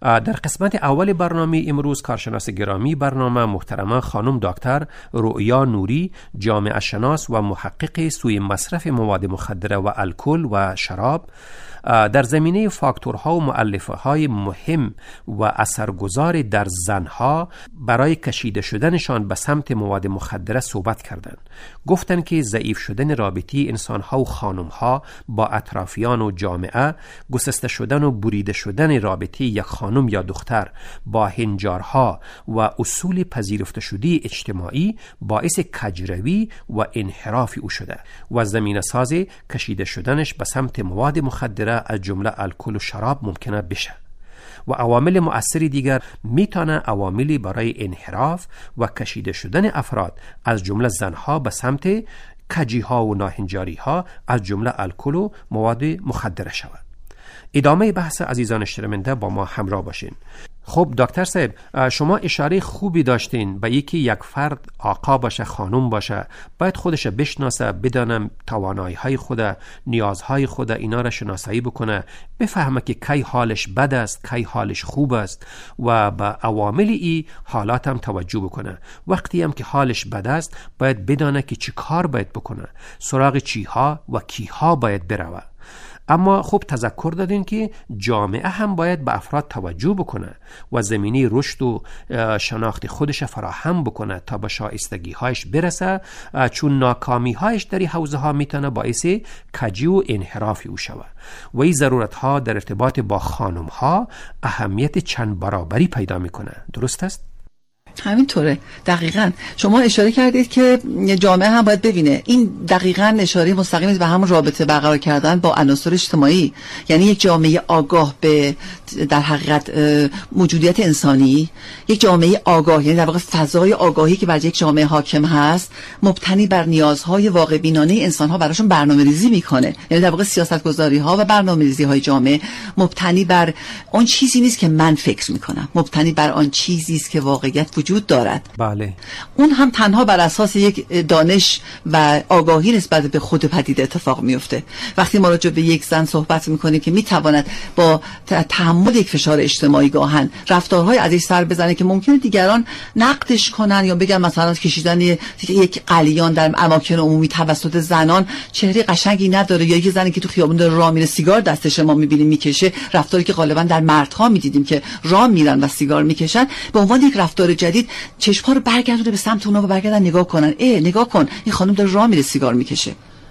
در قسمت اول برنامه امروز کارشناس گرامی برنامه محترمه خانم دکتر رؤیا نوری، جامعه شناس و محقق سوی مصرف مواد مخدره و الکل و شراب، در زمینه فاکتورها و مؤلفه‌های مهم و اثرگذار در زنها برای کشیده شدنشان به سمت مواد مخدره صحبت کردند. گفتند که ضعیف شدن رابطه انسانها و خانمها با اطرافیان و جامعه، گسسته شدن و بریده شدن رابطه یک خانم یا دختر با هنجارها و اصول پذیرفته شده اجتماعی باعث کجروی و انحراف او شده و زمینه ساز کشیده شدنش به سمت مواد مخدره از جمله الکل و شراب ممکنه بشه. و عوامل مؤثر دیگر میتونه عواملی برای انحراف و کشیده شدن افراد از جمله زنها به سمت کجیها و ناهنجاریها از جمله الکل و مواد مخدره شود. ادامه بحث عزیزان شنونده با ما همراه باشین. خب دکتر صاحب، شما اشاره خوبی داشتین به یکی یک فرد آقا باشه، خانم باشه، باید خودش بشناسه، بدانم توانایی‌های خود، نیازهای خود، اینا را شناسایی بکنه، بفهمه که کی حالش بد است، کی حالش خوب است و به عوامل ای حالات هم توجه بکنه. وقتی هم که حالش بد است باید بدانه که چی کار باید بکنه، سراغ چیها و کیها باید بروه. اما خب تذکر دادین که جامعه هم باید به افراد توجه بکنه و زمینه رشد و شناخت خودش فراهم بکنه تا به شایستگی هایش برسه، چون ناکامی هایش در این حوزه ها میتونه باعث کجی و انحرافی او شود و این ضرورت ها در ارتباط با خانم ها اهمیت چند برابری پیدا میکنه. درست است؟ همینطوره. دقیقاً شما اشاره کردید که جامعه هم باید ببینه. این دقیقاً اشاره مستقیم است به همون رابطه برقرار کردن با عناصر اجتماعی. یعنی یک جامعه آگاه به در حقیقت موجودیت انسانی، یک جامعه آگاه، یعنی در واقع فضای آگاهی که بر یک جامعه حاکم هست مبتنی بر نیازهای واقع بینانه انسان‌ها براشون برنامه‌ریزی میکنه. یعنی در واقع سیاست‌گذاری‌ها و برنامه‌ریزی‌های جامعه مبتنی بر آن چیزی نیست که من فکر میکنم، مبتنی بر آن چیزی است که واقعیت وجود دارد. بله. اون هم تنها بر اساس یک دانش و آگاهی نسبت به خود پدیده اتفاق میفته. وقتی ما راجع به یک زن صحبت میکنیم که میتواند با تحمل یک فشار اجتماعی گاهن رفتارهای ازش سر بزنه که ممکنه دیگران نقدش کنن یا بگن مثلا کشیدن یک قلیان در اماکن عمومی توسط زنان چهره قشنگی نداره، یا یک زنی که تو خیابون داره راه میره سیگار دستش ما میبینیم میکشه، رفتاری که غالبا در مردها میدیدیم که راه میرن و سیگار میکشن، به عنوان یک رفتار جدید چشم‌ها رو برگردونه به سمت اونها و برگردن نگاه کنن. نگاه کن این خانم داره راه میره سیگار میکشه.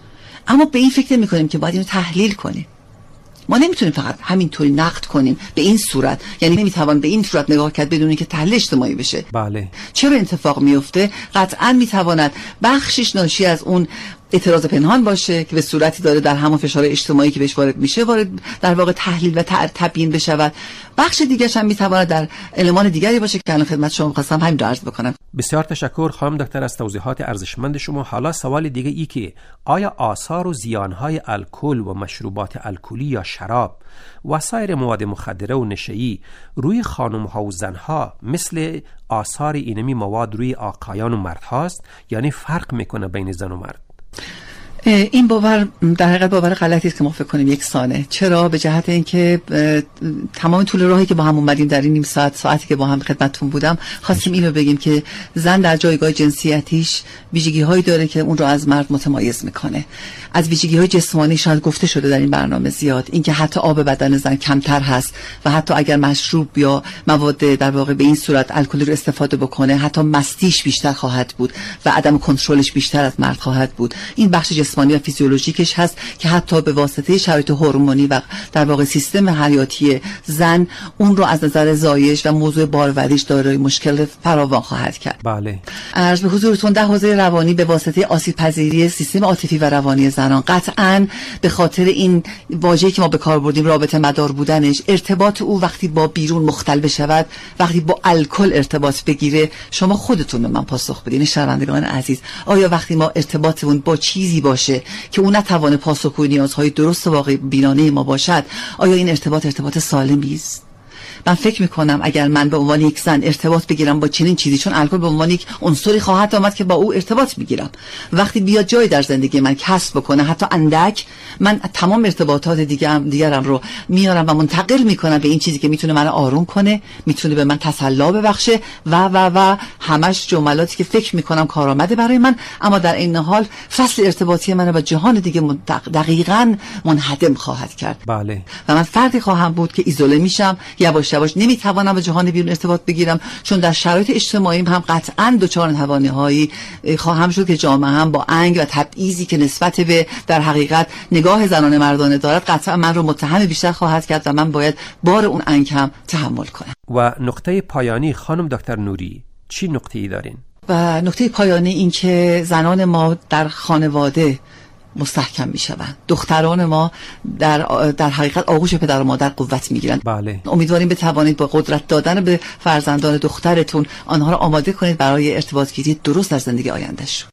اما به این فکر نمی‌کنیم که باید اینو تحلیل کنیم. ما نمیتونیم فقط همینطوری نقد کنیم به این صورت، یعنی نمیتوان به این صورت نگاه کرد بدون اینکه تحلیل اجتماعی بشه. بله. چرا اتفاق میفته؟ قطعاً میتواند بخشش ناشی از اون اعتراض پنهان باشه که به صورتی داره در همون فشار اجتماعی که بهش وارد میشه وارد در واقع تحلیل و تبیین بشود. بخش دیگه‌ش هم میتواند در المان دیگری باشه که الان خدمت شما خواستم همین رو عرض بکنم. بسیار تشکر خانم دکتر از توضیحات ارزشمند شما. حالا سوال دیگه ای که آیا آثار و زیانهای الکل و مشروبات الکلی یا شراب و سایر مواد مخدره و نشه‌ای روی خانم‌ها و زن‌ها مثل آثار اینمی مواد روی آقایان و مرد هاست، یعنی فرق میکنه بین زن و مرد؟ این باور در حقیقت باور غلطی است که ما فکر کنیم یکسانه. چرا؟ به جهت اینکه تمام طول راهی که با هم اومدیم در این نیم ساعتی که با هم خدمتتون بودم خواستیم اینو بگیم که زن در جایگاه جنسیتیش ویژگی‌هایی داره که اون رو از مرد متمایز میکنه. از ویژگی‌های جسمانی شاید گفته شده در این برنامه زیاد، اینکه حتی آب بدن زن کمتر هست و حتی اگر مشروب یا مواد در واقع به این صورت الکلی رو استفاده بکنه حتی مستیش بیشتر خواهد بود و عدم کنترلش بیشتر از مرد خواهد بود. این بخش جسمانی و فیزیولوژیکش هست که حتی به واسطه شرایط هورمونی و در واقع سیستم حیاتی زن اون رو از نظر زایش و موضوع باروریش دارای مشکل فراوان خواهد کرد. بله. عرض به حضورتون در حوزه روانی به واسطه آسیب پذیری سیستم عاطفی و روانی زنان قطعاً به خاطر این واژه‌ای که ما به کار بردیم رابطه مدار بودنش، ارتباط او وقتی با بیرون مختل بشود، وقتی با الکل ارتباط بگیره، شما خودتون به من پاسخ بدین شنوندگان عزیز، آیا وقتی ما ارتباطمون با چیزی باشه که اون نتوانه پاسخگوی نیازهای درست واقع بینانه ما باشد، آیا این ارتباط سالمی است؟ من فکر میکنم اگر من به عنوان یک زن ارتباط بگیرم با چنین چیزی، چون الکل به عنوان یک عنصری خواهد آمد که با او ارتباط بگیرم، وقتی بیاد جای در زندگی من کسب بکنه حتی اندک، من تمام ارتباطات دیگرم رو میارم و منتقل میکنم به این چیزی که میتونه من آروم کنه، میتونه به من تسلی ببخشه و همش جملاتی که فکر میکنم کارآمده برای من، اما در این حال فصل ارتباطی من با جهان دیگه دقیقاً منهدم خواهد کرد. بله. و من فردی خواهم بود که ایزوله میشم، یواش یواش نمیتوانم با جهان بیرون ارتباط بگیرم، چون در شرایط اجتماعی هم قطعاً دچار توانایی‌هایی خواهم شد که جامعه هم با انگ و تبعیضی که نسبت به در حقیقت نگاه زنان مردانه دارد قطعاً من رو متهم بیشتر خواهد کرد و من باید بار اون انگ هم تحمل کنم. و نقطه پایانی خانم دکتر نوری چی نقطه‌ای دارین؟ و نقطه پایانی این که زنان ما در خانواده مستحکم میشوند، دختران ما در حقیقت آغوش پدر و مادر قوت میگیرند. بله. امیدواریم بتوانید با قدرت دادن به فرزندان دخترتون آنها را آماده کنید برای ارتباط گیری درست در زندگی آیندهشون.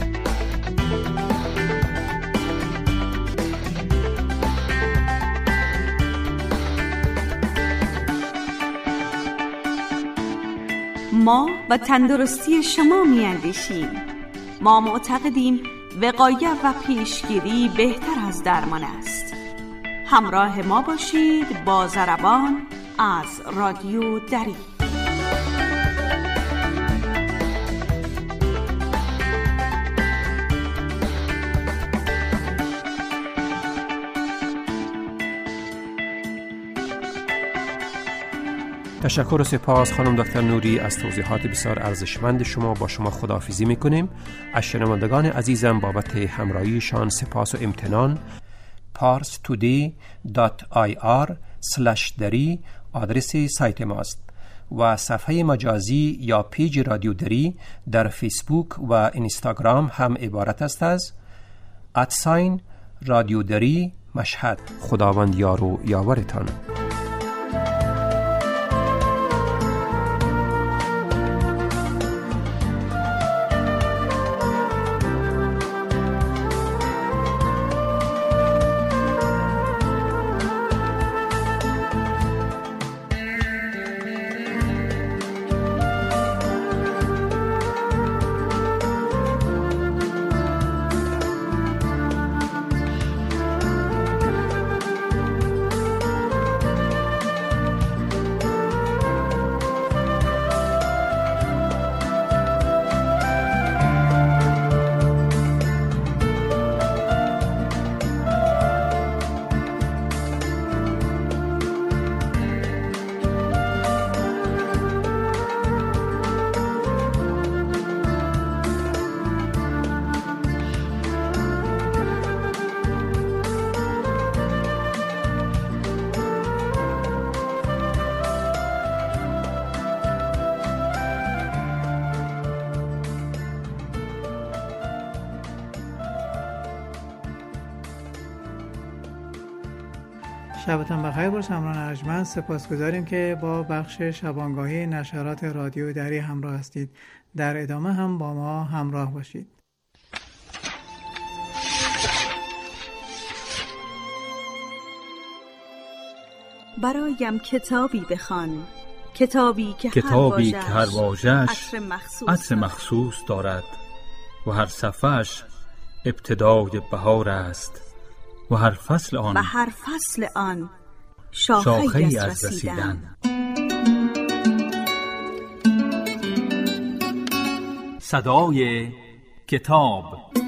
ما و تندرستی شما میاندیشیم. ما معتقدیم وقایه و پیشگیری بهتر از درمان است. همراه ما باشید با ضربان از رادیو دری. تشکر و سپاس خانم دکتر نوری از توضیحات بسیار ارزشمند شما. با شما خداحافظی میکنیم. از شنوندگان عزیزم بابت همراهیشان سپاس و امتنان. parstoday.ir/dari آدرس سایت ماست و صفحه مجازی یا پیج رادیو دری در فیسبوک و اینستاگرام هم عبارت است از رادیو دری مشهد. خداوند یار و یاورتان. شبتان بخیر باشه همراهان ارجمند. سپاسگزاریم که با بخش شبانگاهی نشرات رادیو دری همراه هستید. در ادامه هم با ما همراه باشید. برایم کتابی بخوان، کتابی که هر واژه‌اش عطر مخصوص دارد و هر صفحه‌اش ابتدای بهار است و هر فصل آن شاخه‌ای از رسیدن. صدای کتاب.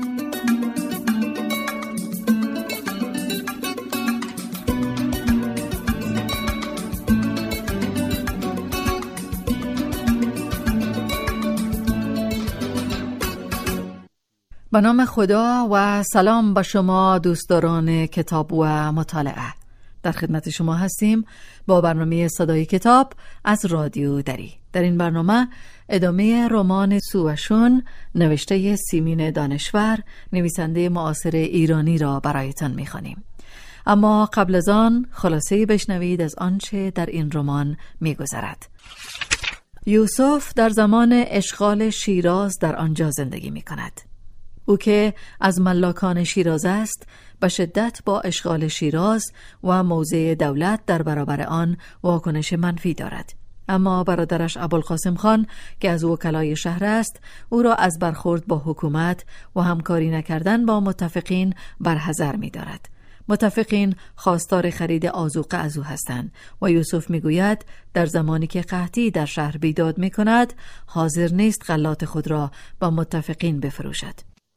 به نام خدا و سلام به شما دوستداران کتاب و مطالعه. در خدمت شما هستیم با برنامه صدای کتاب از رادیو دری. در این برنامه ادامه رمان سوشون نوشته سیمین دانشور، نویسنده معاصر ایرانی را برایتان می‌خوانیم. اما قبل از آن خلاصه‌ای بشنوید از آنچه در این رمان می‌گذرد. یوسف در زمان اشغال شیراز در آنجا زندگی می‌کند. او که از ملاکان شیراز است به شدت با اشغال شیراز و موضع دولت در برابر آن واکنش منفی دارد. اما برادرش ابوالقاسم خان که از وکلای شهر است، او را از برخورد با حکومت و همکاری نکردن با متفقین برحذر می‌دارد. متفقین خواستار خرید آذوقه از او هستند و یوسف میگوید در زمانی که قحطی در شهر بیداد میکند حاضر نیست غلات خود را با متفقین بفروشد.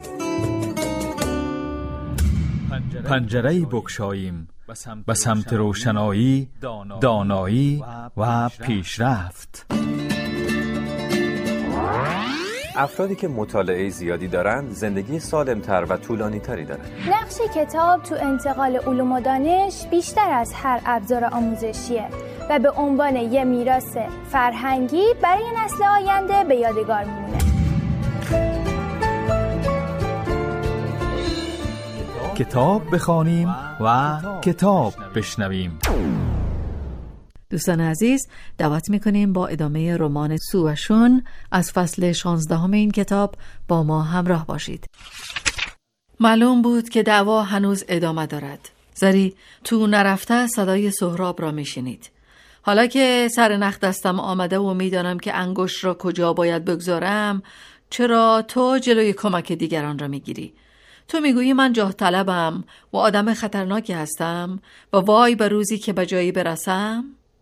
پنجره‌ای بگشاییم به سمت روشنایی، دانایی و پیشرفت. افرادی که مطالعه زیادی دارند زندگی سالم‌تر و طولانی‌تری دارند. نقش کتاب تو انتقال علوم و دانش بیشتر از هر ابزار آموزشیه و به عنوان یه میراث فرهنگی برای نسل آینده به یادگار میمونه. کتاب بخوانیم و کتاب بشنویم. دوستان عزیز، دعوت میکنیم با ادامه رمان سو و شون از فصل 16 این کتاب با ما همراه باشید. معلوم بود که دعوا هنوز ادامه دارد. زری تو نرفته صدای سهراب را میشنید. حالا که سر نخ دستم آمده و میدانم که انگشت را کجا باید بگذارم، چرا تو جلوی کمک دیگران را میگیری؟ تو میگویی من جاه طلبم و آدم خطرناکی هستم و وای به روزی که به جایی برسم.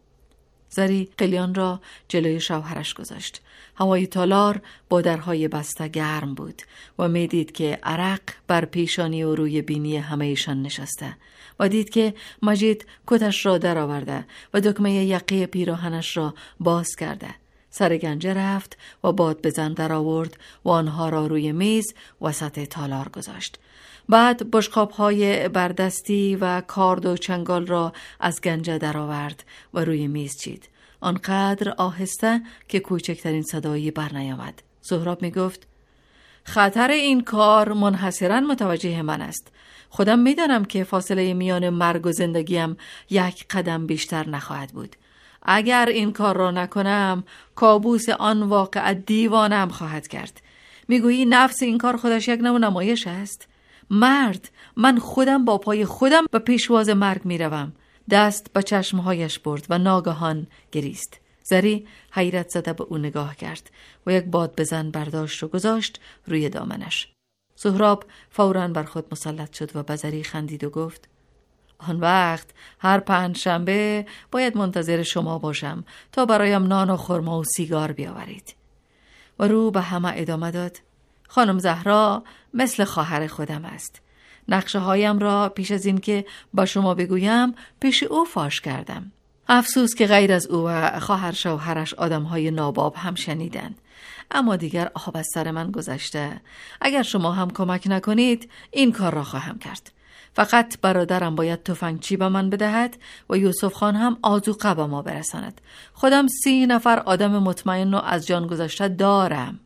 زری قلیان را جلوی شوهرش گذاشت. هوای تالار با درهای بسته گرم بود و میدید که عرق بر پیشانی و روی بینی همه‌شان نشسته و دید که مجید کتش را در آورده و دکمه یقه پیراهنش را باز کرده. سر گنجه رفت و باد بزن در آورد و آنها را روی میز وسط تالار گذاشت. بعد بشقاب‌های بردستی و کارد و چنگال را از گنجه در آورد و روی میز چید. آنقدر آهسته که کوچکترین صدایی بر نیامد. سهراب می گفت خطر این کار منحصراً متوجه من است. خودم می دانم که فاصله میان مرگ و زندگیم یک قدم بیشتر نخواهد بود. اگر این کار را نکنم کابوس آن واقعه دیوانم خواهد کرد. میگویی نفس این کار خودش یک نوع نمایش است؟ مرد، من خودم با پای خودم به پیشواز مرگ میروم. دست به چشمهایش برد و ناگهان گریست. زری حیرت زده به او نگاه کرد و یک باد بزن برداشت و گذاشت روی دامنش. سهراب فوراً بر خود مسلط شد و به زری خندید و گفت آن وقت هر پنجشنبه باید منتظر شما باشم تا برایم نان و خرما و سیگار بیاورید. و رو به همه ادامه داد خانم زهرا مثل خواهر خودم است. نقشه هایم را پیش از این که با شما بگویم پیش او فاش کردم. افسوس که غیر از او و خواهر شوهرش آدم های ناباب هم شنیدند. اما دیگر آب از سر من گذشته. اگر شما هم کمک نکنید این کار را خواهم کرد. فقط برادرم باید تفنگچی به من بدهد و یوسف خان هم آذوقه به ما برساند. خودم 30 نفر آدم مطمئن و از جان گذشته دارم.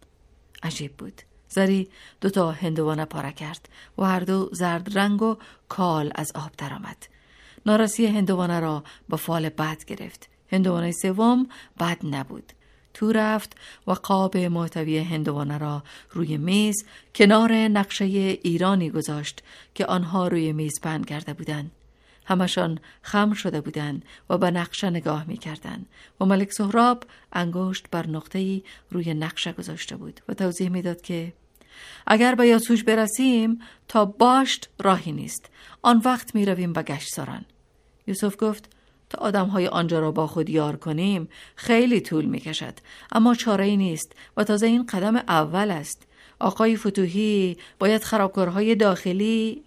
عجیب بود. زری 2 هندوانه پاره کرد و هر دو زرد رنگ و کال از آب در آمد. نارسی هندوانه را با فال بد گرفت. هندوانه سوم بد نبود. تو رفت و قاب محتوی هندوانه را روی میز کنار نقشه ایرانی گذاشت که آنها روی میز پهن کرده بودند. همشان خم شده بودند و به نقشه نگاه می کردند و ملک سهراب انگشت بر نقطه‌ای روی نقشه گذاشته بود و توضیح می داد که اگر به یاسوج برسیم تا باشت راهی نیست. آن وقت می رویم به گشتساران. یوسف گفت تا آدم‌های آنجا را با خود یار کنیم خیلی طول می‌کشد، اما چاره‌ای نیست و تازه این قدم اول است. آقای فتوحی باید خرابکارهای داخلی.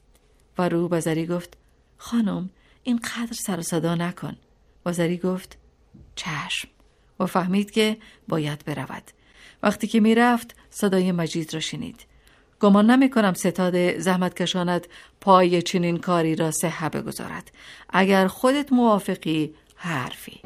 و رو به زری گفت خانم اینقدر سر و صدا نکن. و زری گفت چشم و فهمید که باید برود. وقتی که میرفت صدای مجید را شنید. گمان نمی کنم ستاد زحمت کشاند پای چنین کاری را صحه بگذارد. اگر خودت موافقی حرفی.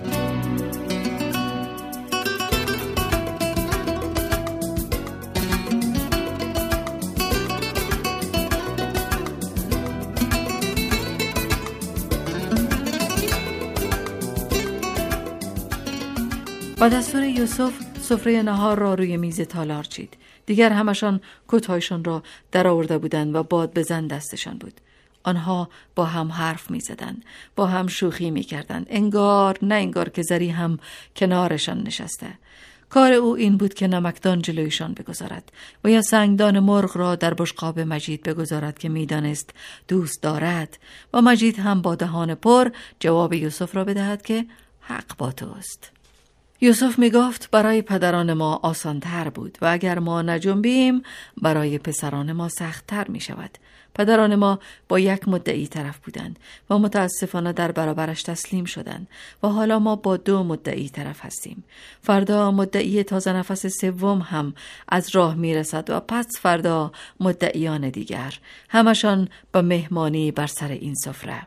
با دستور یوسف سفره نهار را روی میز تالار چید. دیگر همشان کت‌هایشان را در آورده بودند و باد بزن دستشان بود. آنها با هم حرف می زدند، با هم شوخی می کردند، انگار نه انگار که زری هم کنارشان نشسته. کار او این بود که نمکدان جلویشان بگذارد و یا سنگدان مرغ را در بشقاب مجید بگذارد که می دانست دوست دارد و مجید هم با دهان پر جواب یوسف را بدهد که حق با توست. یوسف می گفت برای پدران ما آسان‌تر بود و اگر ما نجنبیم برای پسران ما سخت‌تر می شود. پدران ما با یک مدعی طرف بودند و متاسفانه در برابرش تسلیم شدند و حالا ما با 2 مدعی طرف هستیم. فردا مدعی تازه نفس سوم هم از راه می رسد و پس فردا مدعیان دیگر، همشان با مهمانی بر سر این سفره.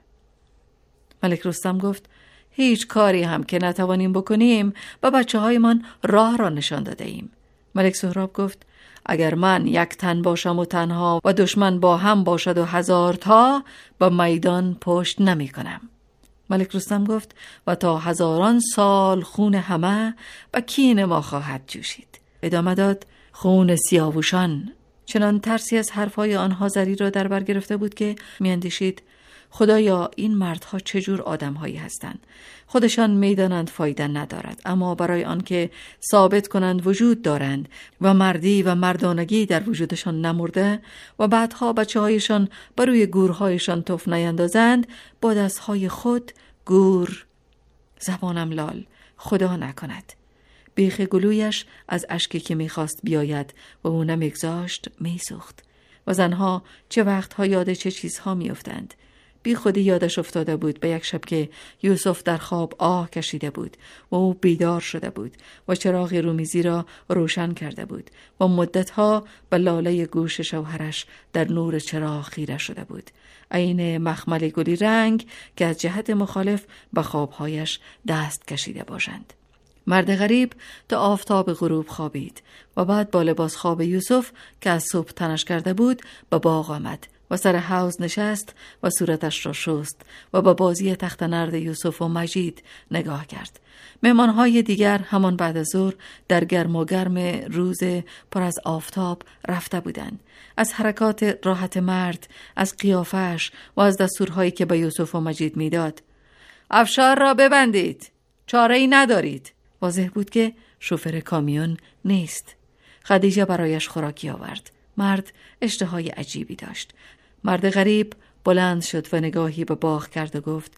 ملک رستم گفت هیچ کاری هم که نتوانیم بکنیم با بچه‌هایمان راه را نشان داده ایم. ملک سهراب گفت اگر من یک تن باشم و تنها و دشمن با هم باشد و 1000 تا با میدان پشت نمی کنم. ملک رستم گفت و تا 1000 سال خون همه و کین ما خواهد جوشید. ادامه داد خون سیاوشان. چنان ترسی از حرفهای آنها زری را در بر گرفته بود که میاندیشید خدایا این مردها چجور آدمهایی هستند. خودشان میدانند فایده ندارد، اما برای آنکه ثابت کنند وجود دارند و مردی و مردانگی در وجودشان نمرده و بعدها بچه‌هایشان بر روی گورهایشان تف نیندازند با دستهای خود گور. زبانم لال، خدا نکند. بیخ گلویش از اشکی که میخواست بیاید و او نمیگذاشت میسوخت. و زنها چه وقتها یاد چه چیزها میافتند. بی خودی یادش افتاده بود به یک شب که یوسف در خواب آه کشیده بود و او بیدار شده بود و چراغ رومیزی را روشن کرده بود و مدتها به لاله گوش شوهرش در نور چراغ خیره شده بود، عین مخمل گلی رنگ که از جهت مخالف به خوابهایش دست کشیده باشند. مرد غریب تا آفتاب غروب خوابید و بعد با لباس خواب یوسف که از صبح تنش کرده بود به باغ آمد و سر حوض نشست و صورتش را شست و با بازی تخت نرد یوسف و مجید نگاه کرد. مهمانهای دیگر همان بعد از ظهر در گرم و گرم روز پر از آفتاب رفته بودند. از حرکات راحت مرد، از قیافش و از دستورهایی که به یوسف و مجید میداد. افشار را ببندید، چاره‌ای ندارید. واضح بود که شوفر کامیون نیست. خدیجه برایش خوراکی آورد. مرد اشتهای عجیبی داشت. مرد غریب بلند شد و نگاهی به باغ کرد و گفت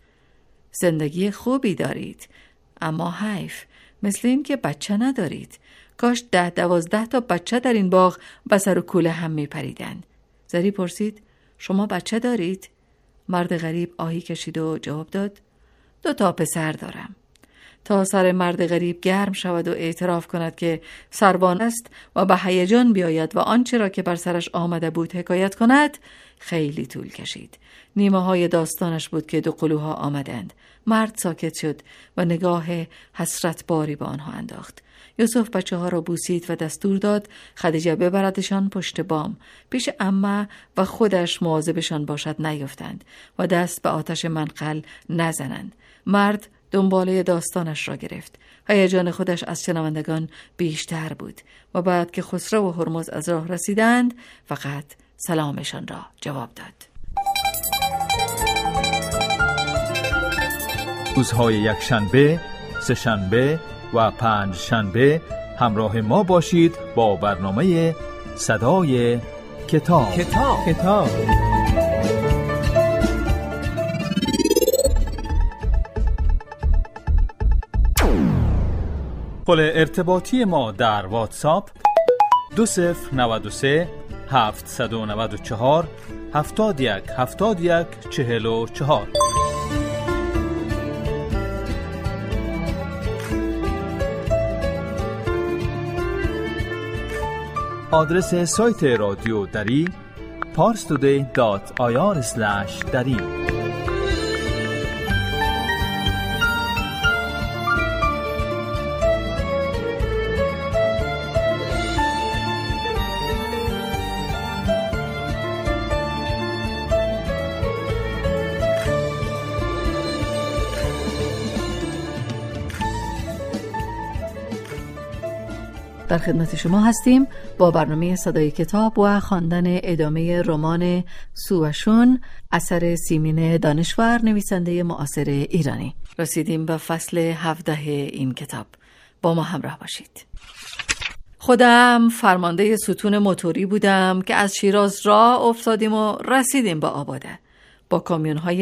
زندگی خوبی دارید، اما حیف، مثل این که بچه ندارید. کاش 10-12 تا بچه در این باغ به سر و کوله هم می پریدن. زری پرسید شما بچه دارید؟ مرد غریب آهی کشید و جواب داد 2 تا پسر دارم. تا سر مرد غریب گرم شود و اعتراف کند که سربان است و به هیجان بیاید و آنچه را که بر سرش آمده بود حکایت کند، خیلی طول کشید. نیمه های داستانش بود که 2 قلوها آمدند. مرد ساکت شد و نگاه حسرت باری به آنها انداخت. یوسف بچه ها را بوسید و دستور داد خدیجه ببردشان پشت بام پیش عمه و خودش مواظبشان باشد نیفتند و دست به آتش منقل نزنند. مرد دنباله داستانش را گرفت. هیجان خودش از شنوندگان بیشتر بود و بعد که خسرو و هرمز از راه رسیدند فقط سلامشان را جواب داد. روزهای یکشنبه، سه‌شنبه و پنجشنبه همراه ما باشید با برنامه صدای کتاب. پل ارتباطی ما در واتساپ 2093 794 71 44. آدرس سایت رادیو دری parstoday.ir/dari. در خدمت شما هستیم با برنامه صدای کتاب و خواندن ادامه رمان سوشون اثر سیمین دانشور، نویسنده معاصر ایرانی. رسیدیم به فصل 17 این کتاب. با ما همراه باشید. خودم فرمانده ستون موتوری بودم که از شیراز راه افتادیم و رسیدیم به آباده. با کامیون‌های